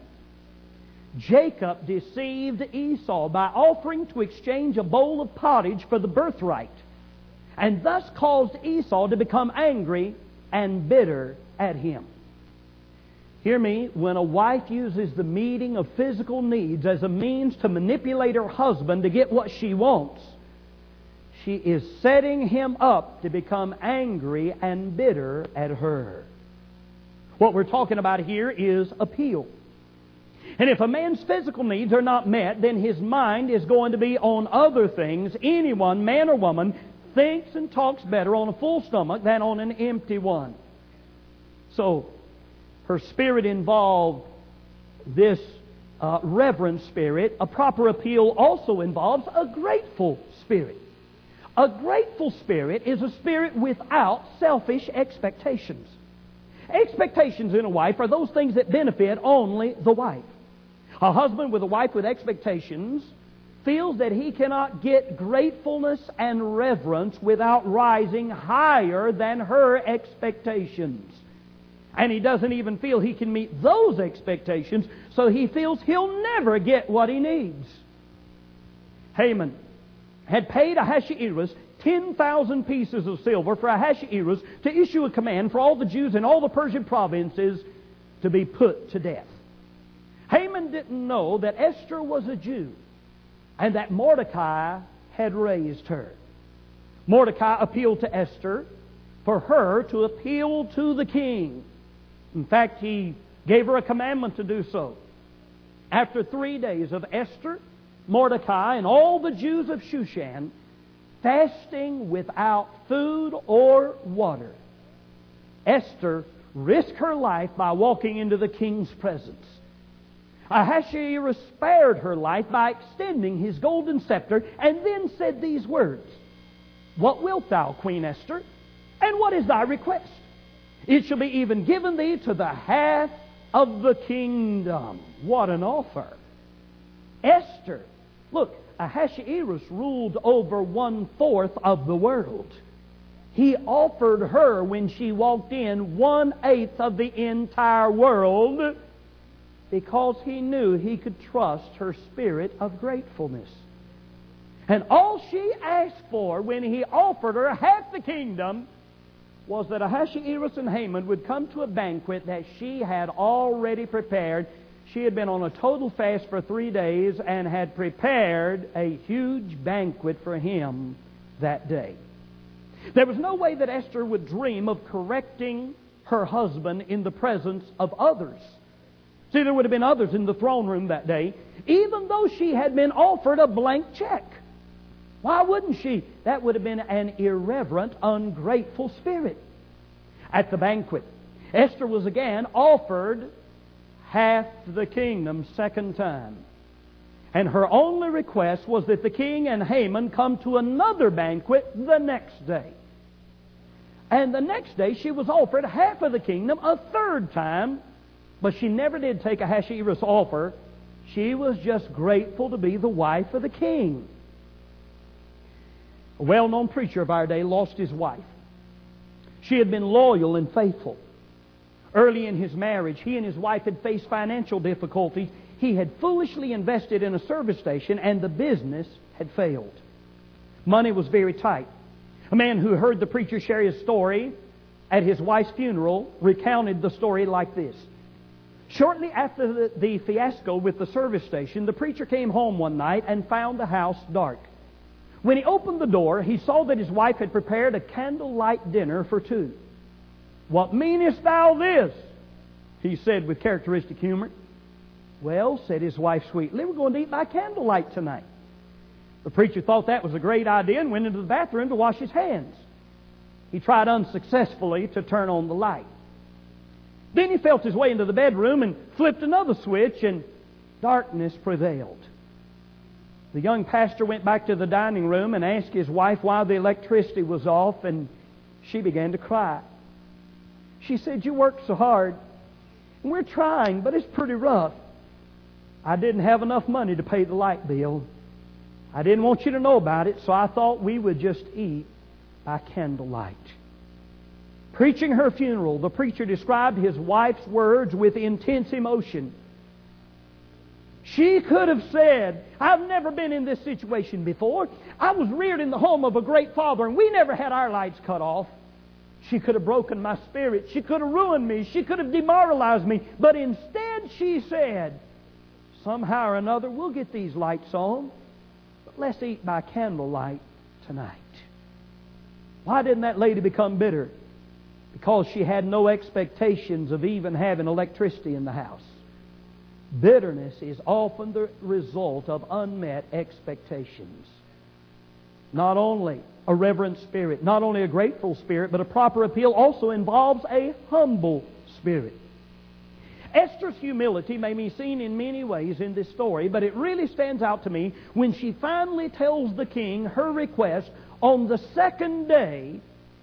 [SPEAKER 1] Jacob deceived Esau by offering to exchange a bowl of pottage for the birthright, and thus caused Esau to become angry and bitter at him. Hear me, when a wife uses the meeting of physical needs as a means to manipulate her husband to get what she wants, she is setting him up to become angry and bitter at her. What we're talking about here is appeal. And if a man's physical needs are not met, then his mind is going to be on other things. Anyone, man or woman, thinks and talks better on a full stomach than on an empty one. So, her spirit involved this reverent spirit. A proper appeal also involves a grateful spirit. A grateful spirit is a spirit without selfish expectations. Expectations in a wife are those things that benefit only the wife. A husband with a wife with expectations feels that he cannot get gratefulness and reverence without rising higher than her expectations. And he doesn't even feel he can meet those expectations, so he feels he'll never get what he needs. Haman had paid Ahasuerus 10,000 pieces of silver for Ahasuerus to issue a command for all the Jews in all the Persian provinces to be put to death. Haman didn't know that Esther was a Jew and that Mordecai had raised her. Mordecai appealed to Esther for her to appeal to the king. In fact, he gave her a commandment to do so. After 3 days of Esther, Mordecai, and all the Jews of Shushan fasting without food or water, Esther risked her life by walking into the king's presence. Ahasuerus spared her life by extending his golden scepter and then said these words, "What wilt thou, Queen Esther? And what is thy request? It shall be even given thee to the half of the kingdom." What an offer! Esther, look, Ahasuerus ruled over 1/4 of the world. He offered her, when she walked in, 1/8 of the entire world, because he knew he could trust her spirit of gratefulness. And all she asked for when he offered her half the kingdom was that Ahasuerus and Haman would come to a banquet that she had already prepared. She had been on a total fast for 3 days and had prepared a huge banquet for him that day. There was no way that Esther would dream of correcting her husband in the presence of others. See, there would have been others in the throne room that day, even though she had been offered a blank check. Why wouldn't she? That would have been an irreverent, ungrateful spirit. At the banquet, Esther was again offered half the kingdom, second time. And her only request was that the king and Haman come to another banquet the next day. And the next day she was offered half of the kingdom a third time, but she never did take Ahasuerus' offer. She was just grateful to be the wife of the king. A well-known preacher of our day lost his wife. She had been loyal and faithful. Early in his marriage, he and his wife had faced financial difficulties. He had foolishly invested in a service station, and the business had failed. Money was very tight. A man who heard the preacher share his story at his wife's funeral recounted the story like this. Shortly after the fiasco with the service station, the preacher came home one night and found the house dark. When he opened the door, he saw that his wife had prepared a candlelight dinner for 2. "What meanest thou this?" he said with characteristic humor. "Well," said his wife sweetly, "we're going to eat by candlelight tonight." The preacher thought that was a great idea and went into the bathroom to wash his hands. He tried unsuccessfully to turn on the light. Then he felt his way into the bedroom and flipped another switch, and darkness prevailed. The young pastor went back to the dining room and asked his wife why the electricity was off, and she began to cry. She said, "You work so hard. We're trying, but it's pretty rough. I didn't have enough money to pay the light bill. I didn't want you to know about it, so I thought we would just eat by candlelight." Preaching her funeral, the preacher described his wife's words with intense emotion. She could have said, "I've never been in this situation before. I was reared in the home of a great father, and we never had our lights cut off." She could have broken my spirit. She could have ruined me. She could have demoralized me. But instead she said, "Somehow or another we'll get these lights on, but let's eat by candlelight tonight." Why didn't that lady become bitter? Because she had no expectations of even having electricity in the house. Bitterness is often the result of unmet expectations. Not only a reverent spirit, not only a grateful spirit, but a proper appeal also involves a humble spirit. Esther's humility may be seen in many ways in this story, but it really stands out to me when she finally tells the king her request on the second day,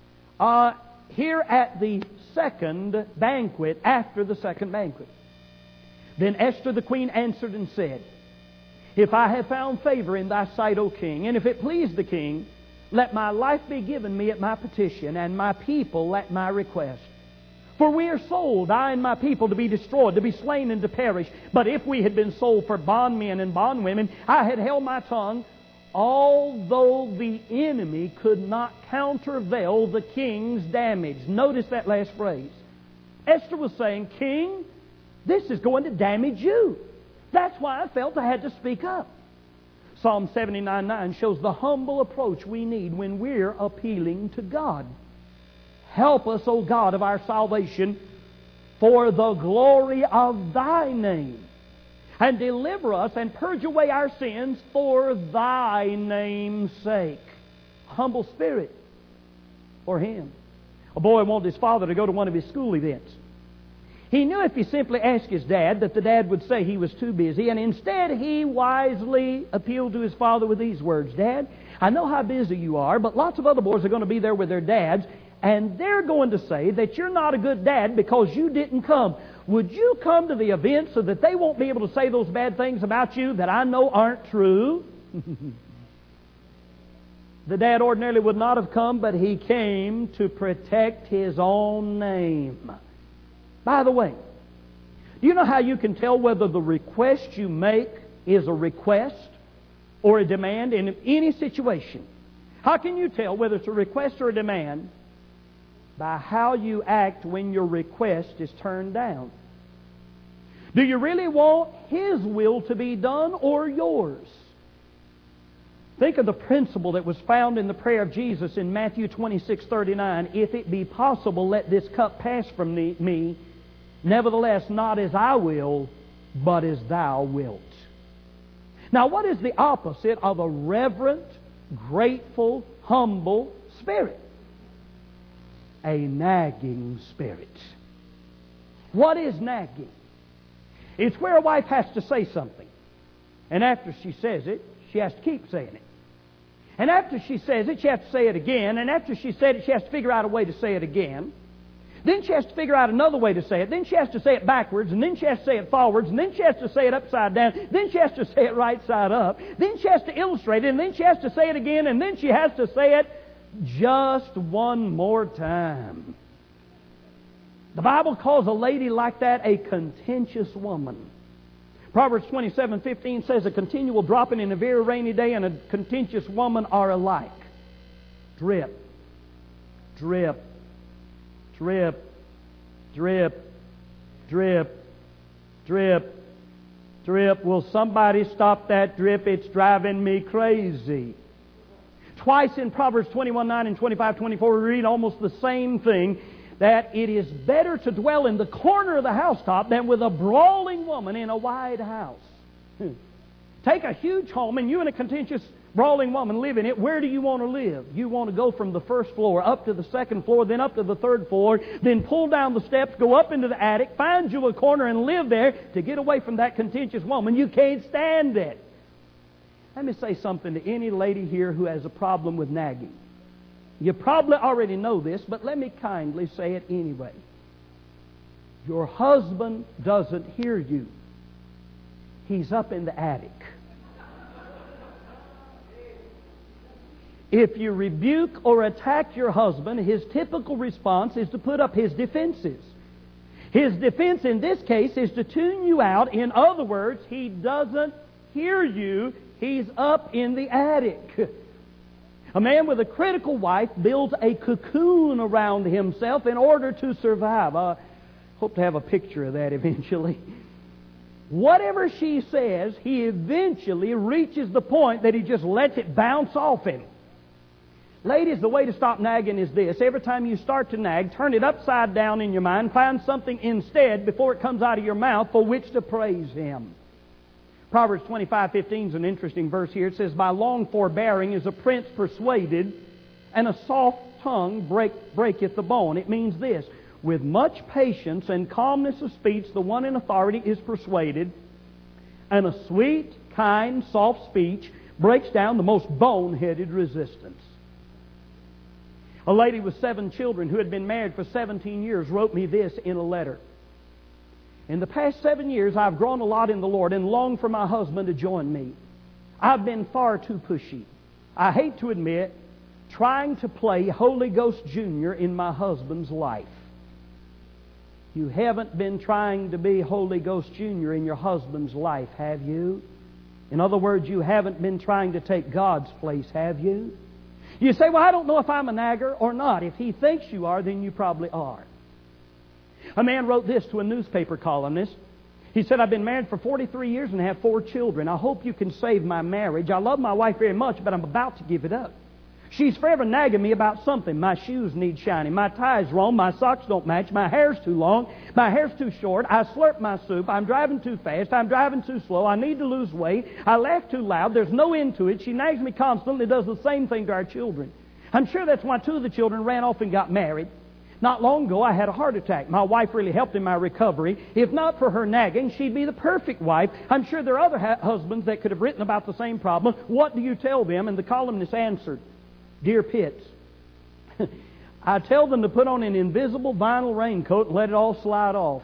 [SPEAKER 1] here at the second banquet, after the second banquet. Then Esther the queen answered and said, "If I have found favor in thy sight, O king, and if it please the king, let my life be given me at my petition, and my people at my request. For we are sold, I and my people, to be destroyed, to be slain and to perish. But if we had been sold for bondmen and bondwomen, I had held my tongue, although the enemy could not countervail the king's damage." Notice that last phrase. Esther was saying, "King, this is going to damage you. That's why I felt I had to speak up." Psalm 79:9 shows the humble approach we need when we're appealing to God. "Help us, O God of our salvation, for the glory of Thy name. And deliver us and purge away our sins for Thy name's sake." Humble spirit for him. A boy wanted his father to go to one of his school events. He knew if he simply asked his dad that the dad would say he was too busy, and instead he wisely appealed to his father with these words, "Dad, I know how busy you are, but lots of other boys are going to be there with their dads, and they're going to say that you're not a good dad because you didn't come. Would you come to the event so that they won't be able to say those bad things about you that I know aren't true?" The dad ordinarily would not have come, but he came to protect his own name. By the way, do you know how you can tell whether the request you make is a request or a demand in any situation? How can you tell whether it's a request or a demand? By how you act when your request is turned down. Do you really want His will to be done or yours? Think of the principle that was found in the prayer of Jesus in Matthew 26:39. "If it be possible, let this cup pass from me. Nevertheless, not as I will, but as Thou wilt." Now, what is the opposite of a reverent, grateful, humble spirit? A nagging spirit. What is nagging? It's where a wife has to say something, and after she says it, she has to keep saying it. And after she says it, she has to say it again, and after she said it, she has to figure out a way to say it again. Then she has to figure out another way to say it. Then she has to say it backwards, and then she has to say it forwards, and then she has to say it upside down. Then she has to say it right side up. Then she has to illustrate it, and then she has to say it again, and then she has to say it just one more time. The Bible calls a lady like that a contentious woman. Proverbs 27:15 says, "A continual dropping in a very rainy day and a contentious woman are alike." Drip, drip, drip, drip, drip, drip, drip. Will somebody stop that drip? It's driving me crazy. Twice in Proverbs 21:9 and 25:24 we read almost the same thing, that it is better to dwell in the corner of the housetop than with a brawling woman in a wide house. Take a huge home and you and a contentious, brawling woman live in it. Where do you want to live? You want to go from the first floor up to the second floor, then up to the third floor, then pull down the steps, go up into the attic, find you a corner and live there to get away from that contentious woman. You can't stand it. Let me say something to any lady here who has a problem with nagging. You probably already know this, but let me kindly say it anyway. Your husband doesn't hear you. He's up in the attic. If you rebuke or attack your husband, his typical response is to put up his defenses. His defense in this case is to tune you out. In other words, he doesn't hear you. He's up in the attic. A man with a critical wife builds a cocoon around himself in order to survive. I hope to have a picture of that eventually. Whatever she says, he eventually reaches the point that he just lets it bounce off him. Ladies, the way to stop nagging is this. Every time you start to nag, turn it upside down in your mind. Find something instead before it comes out of your mouth for which to praise Him. Proverbs 25:15 is an interesting verse here. It says, "By long forbearing is a prince persuaded, and a soft tongue breaketh the bone." It means this. With much patience and calmness of speech, the one in authority is persuaded, and a sweet, kind, soft speech breaks down the most bone-headed resistance. A lady with 7 children who had been married for 17 years wrote me this in a letter. "In the past 7 years, I've grown a lot in the Lord and longed for my husband to join me. I've been far too pushy. I hate to admit, trying to play Holy Ghost Jr. in my husband's life." You haven't been trying to be Holy Ghost Jr. in your husband's life, have you? In other words, you haven't been trying to take God's place, have you? You say, "Well, I don't know if I'm a nagger or not." If he thinks you are, then you probably are. A man wrote this to a newspaper columnist. He said, "I've been married for 43 years and have 4 children. I hope you can save my marriage. I love my wife very much, but I'm about to give it up. She's forever nagging me about something. My shoes need shining. My tie's wrong. My socks don't match. My hair's too long. My hair's too short. I slurp my soup. I'm driving too fast. I'm driving too slow. I need to lose weight. I laugh too loud. There's no end to it. She nags me constantly, does the same thing to our children. I'm sure that's why 2 of the children ran off and got married. Not long ago, I had a heart attack. My wife really helped in my recovery. If not for her nagging, she'd be the perfect wife. I'm sure there are other husbands that could have written about the same problem. What do you tell them?" And the columnist answered, "Dear Pitts, I tell them to put on an invisible vinyl raincoat and let it all slide off."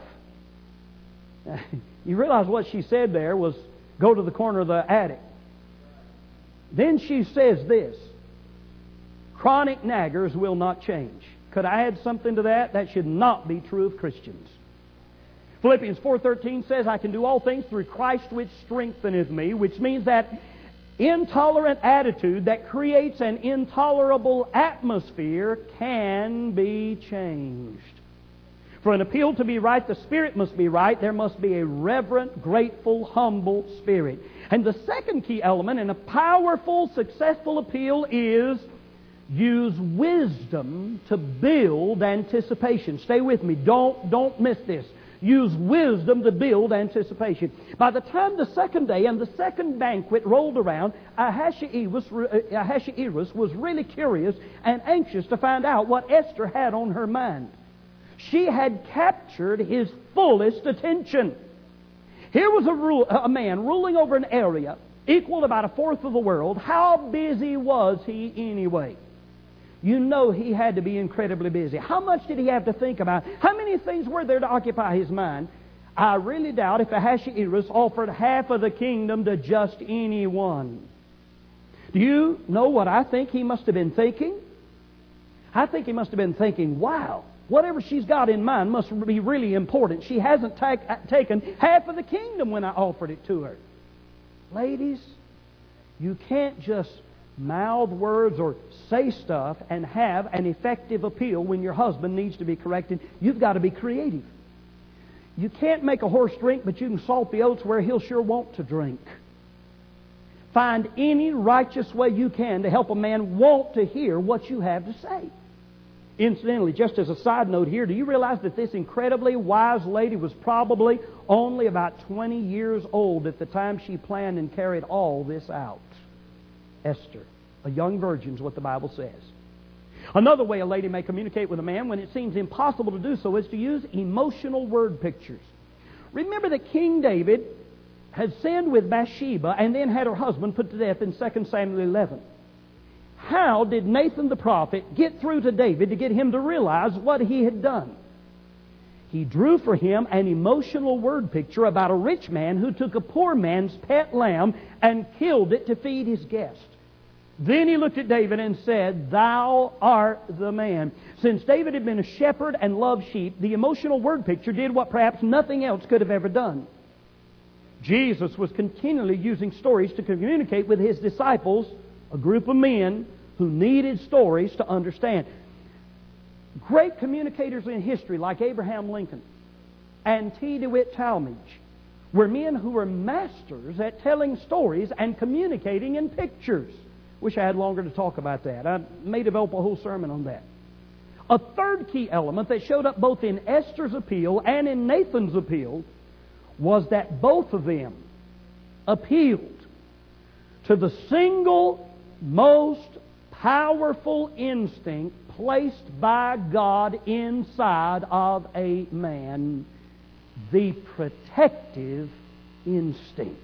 [SPEAKER 1] You realize what she said there was, go to the corner of the attic. Then she says this, "Chronic naggers will not change." Could I add something to that? That should not be true of Christians. Philippians 4:13 says, "I can do all things through Christ which strengtheneth me," which means that intolerant attitude that creates an intolerable atmosphere can be changed. For an appeal to be right, the spirit must be right. There must be a reverent, grateful, humble spirit. And the second key element in a powerful, successful appeal is use wisdom to build anticipation. Stay with me. Don't miss this. Use wisdom to build anticipation. By the time the second day and the second banquet rolled around, Ahasuerus was really curious and anxious to find out what Esther had on her mind. She had captured his fullest attention. Here was a man ruling over an area equal to about 1/4 of the world. How busy was he anyway? You know he had to be incredibly busy. How much did he have to think about? How many things were there to occupy his mind? I really doubt if Ahasuerus offered half of the kingdom to just anyone. Do you know what I think he must have been thinking? I think he must have been thinking, wow, whatever she's got in mind must be really important. She hasn't taken half of the kingdom when I offered it to her. Ladies, you can't just mouth words or say stuff and have an effective appeal when your husband needs to be corrected. You've got to be creative. You can't make a horse drink, but you can salt the oats where he'll sure want to drink. Find any righteous way you can to help a man want to hear what you have to say. Incidentally, just as a side note here, do you realize that this incredibly wise lady was probably only about 20 years old at the time she planned and carried all this out? Esther, a young virgin is what the Bible says. Another way a lady may communicate with a man when it seems impossible to do so is to use emotional word pictures. Remember that King David had sinned with Bathsheba and then had her husband put to death in 2 Samuel 11. How did Nathan the prophet get through to David to get him to realize what he had done? He drew for him an emotional word picture about a rich man who took a poor man's pet lamb and killed it to feed his guest. Then he looked at David and said, "Thou art the man." Since David had been a shepherd and loved sheep, the emotional word picture did what perhaps nothing else could have ever done. Jesus was continually using stories to communicate with His disciples, a group of men who needed stories to understand. Great communicators in history like Abraham Lincoln and T. DeWitt Talmage were men who were masters at telling stories and communicating in pictures. Wish I had longer to talk about that. I may develop a whole sermon on that. A third key element that showed up both in Esther's appeal and in Nathan's appeal was that both of them appealed to the single most powerful instinct placed by God inside of a man, the protective instinct.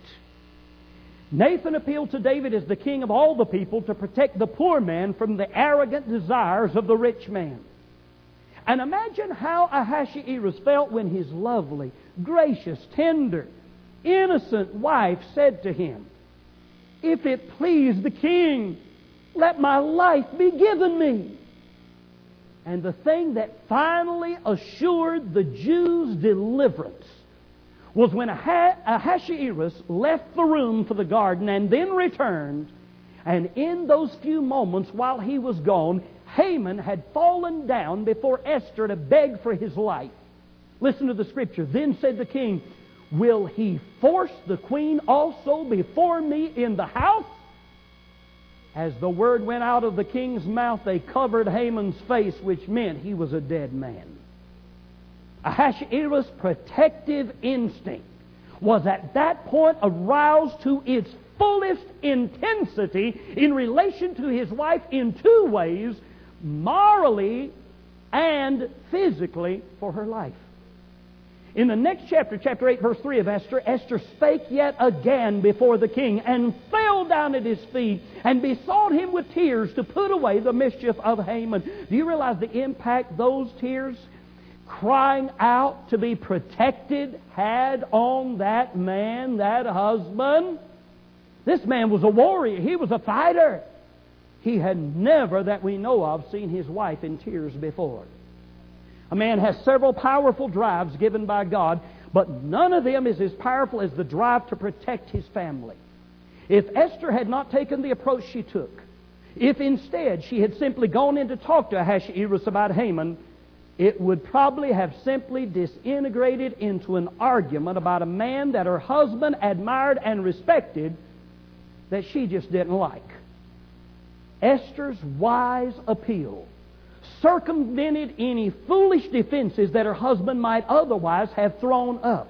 [SPEAKER 1] Nathan appealed to David as the king of all the people to protect the poor man from the arrogant desires of the rich man. And imagine how Ahasuerus felt when his lovely, gracious, tender, innocent wife said to him, "If it please the king, let my life be given me." And the thing that finally assured the Jews' deliverance was when Ahasuerus left the room for the garden and then returned, and in those few moments while he was gone, Haman had fallen down before Esther to beg for his life. Listen to the scripture. Then said the king, "Will he force the queen also before me in the house?" As the word went out of the king's mouth, they covered Haman's face, which meant he was a dead man. Ahasuerus' protective instinct was at that point aroused to its fullest intensity in relation to his wife in two ways, morally and physically, for her life. In the next chapter, chapter 8, verse 3 of Esther, Esther spake yet again before the king and fell down at his feet and besought him with tears to put away the mischief of Haman. Do you realize the impact those tears, crying out to be protected, had on that man, that husband? This man was a warrior. He was a fighter. He had never, that we know of, seen his wife in tears before. A man has several powerful drives given by God, but none of them is as powerful as the drive to protect his family. If Esther had not taken the approach she took, if instead she had simply gone in to talk to Ahasuerus about Haman, it would probably have simply disintegrated into an argument about a man that her husband admired and respected that she just didn't like. Esther's wise appeal circumvented any foolish defenses that her husband might otherwise have thrown up.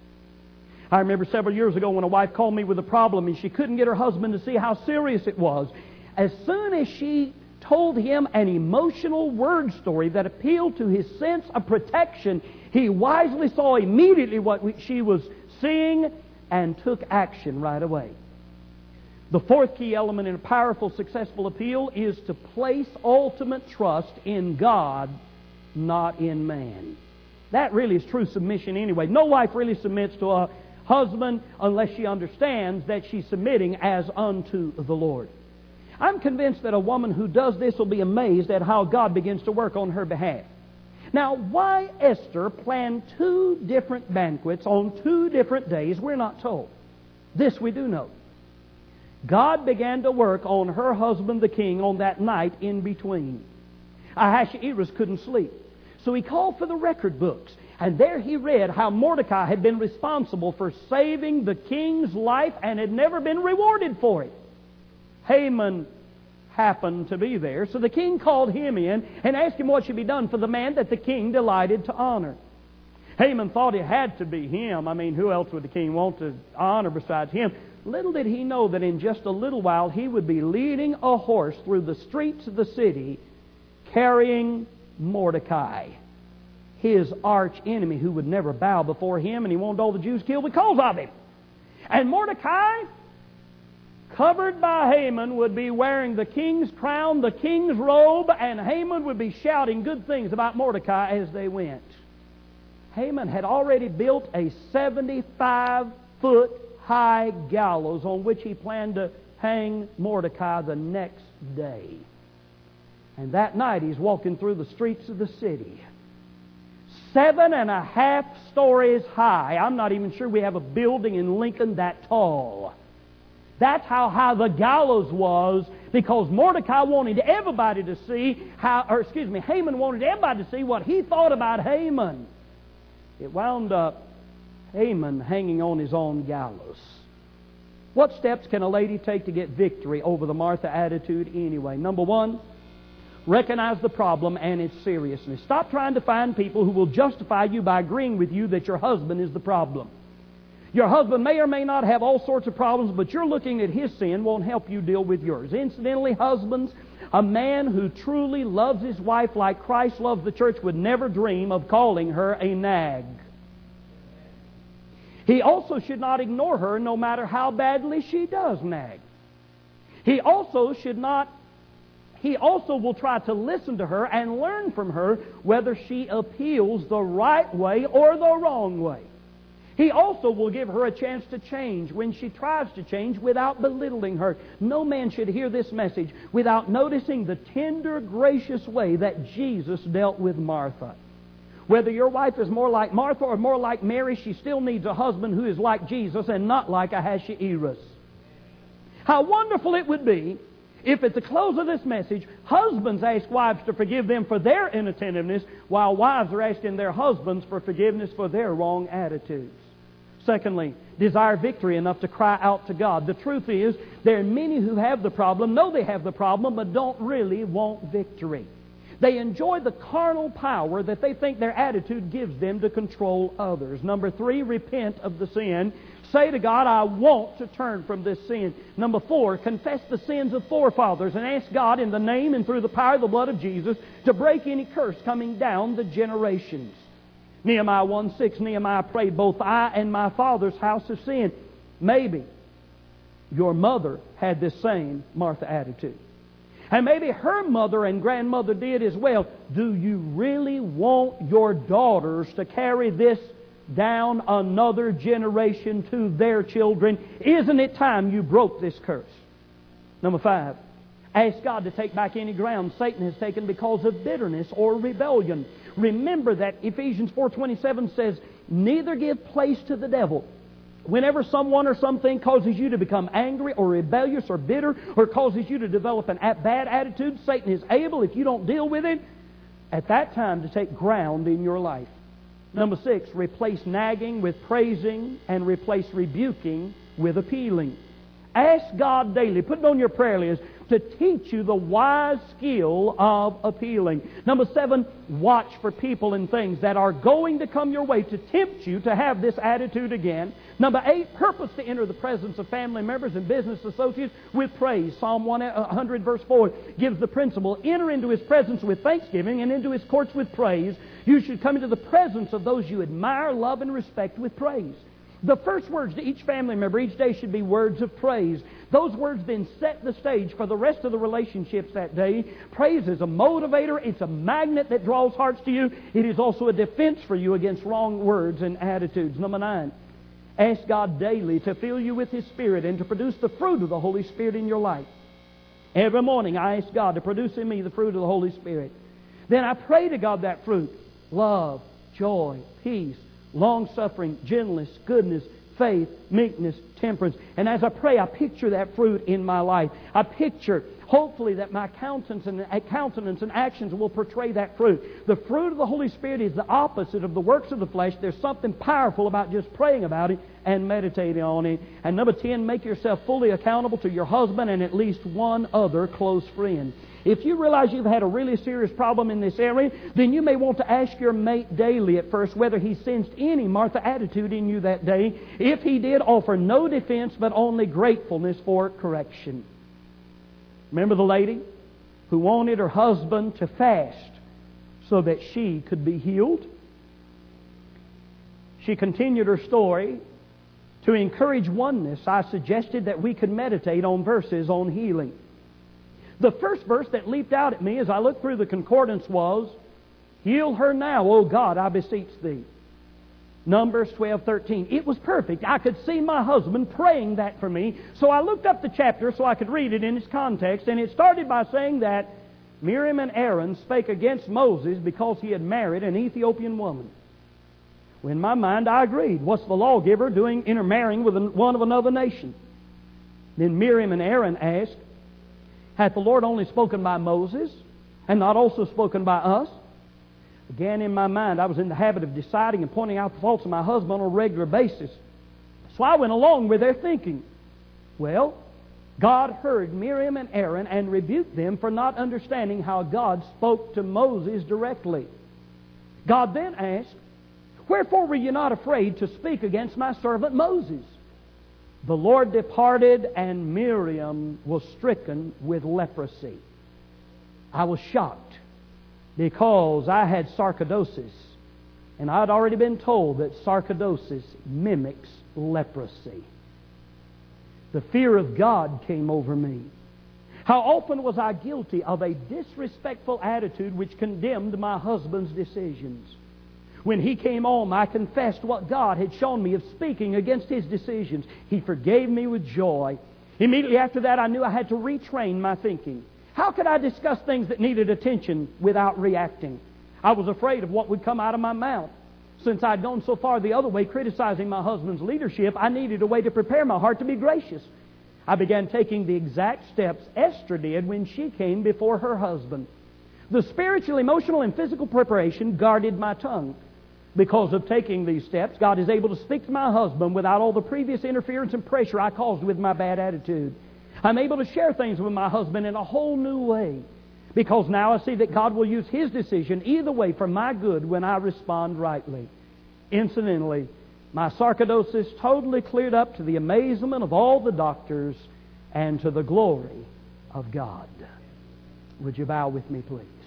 [SPEAKER 1] I remember several years ago when a wife called me with a problem and she couldn't get her husband to see how serious it was. As soon as she told him an emotional word story that appealed to his sense of protection, he wisely saw immediately what she was seeing and took action right away. The fourth key element in a powerful, successful appeal is to place ultimate trust in God, not in man. That really is true submission anyway. No wife really submits to a husband unless she understands that she's submitting as unto the Lord. I'm convinced that a woman who does this will be amazed at how God begins to work on her behalf. Now, why Esther planned 2 different banquets on 2 different days, we're not told. This we do know. God began to work on her husband the king on that night in between. Ahasuerus couldn't sleep, so he called for the record books, and there he read how Mordecai had been responsible for saving the king's life and had never been rewarded for it. Haman happened to be there. So the king called him in and asked him what should be done for the man that the king delighted to honor. Haman thought it had to be him. I mean, who else would the king want to honor besides him? Little did he know that in just a little while he would be leading a horse through the streets of the city carrying Mordecai, his arch enemy who would never bow before him, and he wanted all the Jews killed because of him. And Mordecai, covered by Haman, would be wearing the king's crown, the king's robe, and Haman would be shouting good things about Mordecai as they went. Haman had already built a 75-foot high gallows on which he planned to hang Mordecai the next day. And that night he's walking through the streets of the city, 7.5 stories high. I'm not even sure we have a building in Lincoln that tall. That's how high the gallows was, because Mordecai wanted everybody to see Haman wanted everybody to see what he thought about Haman. It wound up Haman hanging on his own gallows. What steps can a lady take to get victory over the Martha attitude anyway? Number one, recognize the problem and its seriousness. Stop trying to find people who will justify you by agreeing with you that your husband is the problem. Your husband may or may not have all sorts of problems, but you're looking at his sin won't help you deal with yours. Incidentally, husbands, a man who truly loves his wife like Christ loves the church would never dream of calling her a nag. He also should not ignore her no matter how badly she does nag. He also will try to listen to her and learn from her whether she appeals the right way or the wrong way. He also will give her a chance to change when she tries to change without belittling her. No man should hear this message without noticing the tender, gracious way that Jesus dealt with Martha. Whether your wife is more like Martha or more like Mary, she still needs a husband who is like Jesus and not like Ahasuerus. How wonderful it would be if at the close of this message, husbands ask wives to forgive them for their inattentiveness, while wives are asking their husbands for forgiveness for their wrong attitudes. Secondly, desire victory enough to cry out to God. The truth is, there are many who have the problem, know they have the problem, but don't really want victory. They enjoy the carnal power that they think their attitude gives them to control others. Number three, repent of the sin. Say to God, I want to turn from this sin. Number four, confess the sins of forefathers and ask God in the name and through the power of the blood of Jesus to break any curse coming down the generations. Nehemiah 1:6, Nehemiah prayed, both I and my father's house have sinned. Maybe your mother had this same Martha attitude. And maybe her mother and grandmother did as well. Do you really want your daughters to carry this down another generation to their children? Isn't it time you broke this curse? Number five, ask God to take back any ground Satan has taken because of bitterness or rebellion. Remember that Ephesians 4:27 says, neither give place to the devil. Whenever someone or something causes you to become angry or rebellious or bitter or causes you to develop a bad attitude, Satan is able, if you don't deal with it, at that time to take ground in your life. Number six, replace nagging with praising and replace rebuking with appealing. Ask God daily, put it on your prayer list, to teach you the wise skill of appealing. Number seven, watch for people and things that are going to come your way to tempt you to have this attitude again. Number eight, purpose to enter the presence of family members and business associates with praise. Psalm 100 verse 4 gives the principle, enter into His presence with thanksgiving and into His courts with praise. You should come into the presence of those you admire, love, and respect with praise. The first words to each family member each day should be words of praise. Those words then set the stage for the rest of the relationships that day. Praise is a motivator. It's a magnet that draws hearts to you. It is also a defense for you against wrong words and attitudes. Number nine, ask God daily to fill you with His Spirit and to produce the fruit of the Holy Spirit in your life. Every morning I ask God to produce in me the fruit of the Holy Spirit. Then I pray to God that fruit: love, joy, peace, long-suffering, gentleness, goodness, faith, meekness, temperance. And as I pray, I picture that fruit in my life. I picture, hopefully, that my countenance and actions will portray that fruit. The fruit of the Holy Spirit is the opposite of the works of the flesh. There's something powerful about just praying about it and meditating on it. And number 10, make yourself fully accountable to your husband and at least one other close friend. If you realize you've had a really serious problem in this area, then you may want to ask your mate daily at first whether he sensed any Martha attitude in you that day. If he did, offer no defense but only gratefulness for correction. Remember the lady who wanted her husband to fast so that she could be healed? She continued her story. To encourage oneness, I suggested that we could meditate on verses on healing. The first verse that leaped out at me as I looked through the concordance was, "Heal her now, O God, I beseech Thee." Numbers 12:13. It was perfect. I could see my husband praying that for me. So I looked up the chapter so I could read it in its context. And it started by saying that Miriam and Aaron spake against Moses because he had married an Ethiopian woman. Well, in my mind, I agreed. What's the lawgiver doing intermarrying with one of another nation? Then Miriam and Aaron asked, "Hath the Lord only spoken by Moses, and not also spoken by us?" Again, in my mind, I was in the habit of deciding and pointing out the faults of my husband on a regular basis. So I went along with their thinking. Well, God heard Miriam and Aaron and rebuked them for not understanding how God spoke to Moses directly. God then asked, "Wherefore were you not afraid to speak against my servant Moses?" The Lord departed, and Miriam was stricken with leprosy. I was shocked because I had sarcoidosis, and I'd already been told that sarcoidosis mimics leprosy. The fear of God came over me. How often was I guilty of a disrespectful attitude which condemned my husband's decisions? When he came home, I confessed what God had shown me of speaking against his decisions. He forgave me with joy. Immediately after that, I knew I had to retrain my thinking. How could I discuss things that needed attention without reacting? I was afraid of what would come out of my mouth. Since I'd gone so far the other way, criticizing my husband's leadership, I needed a way to prepare my heart to be gracious. I began taking the exact steps Esther did when she came before her husband. The spiritual, emotional, and physical preparation guarded my tongue. Because of taking these steps, God is able to speak to my husband without all the previous interference and pressure I caused with my bad attitude. I'm able to share things with my husband in a whole new way. Because now I see that God will use His decision either way for my good when I respond rightly. Incidentally, my sarcoidosis totally cleared up to the amazement of all the doctors and to the glory of God. Would you bow with me, please?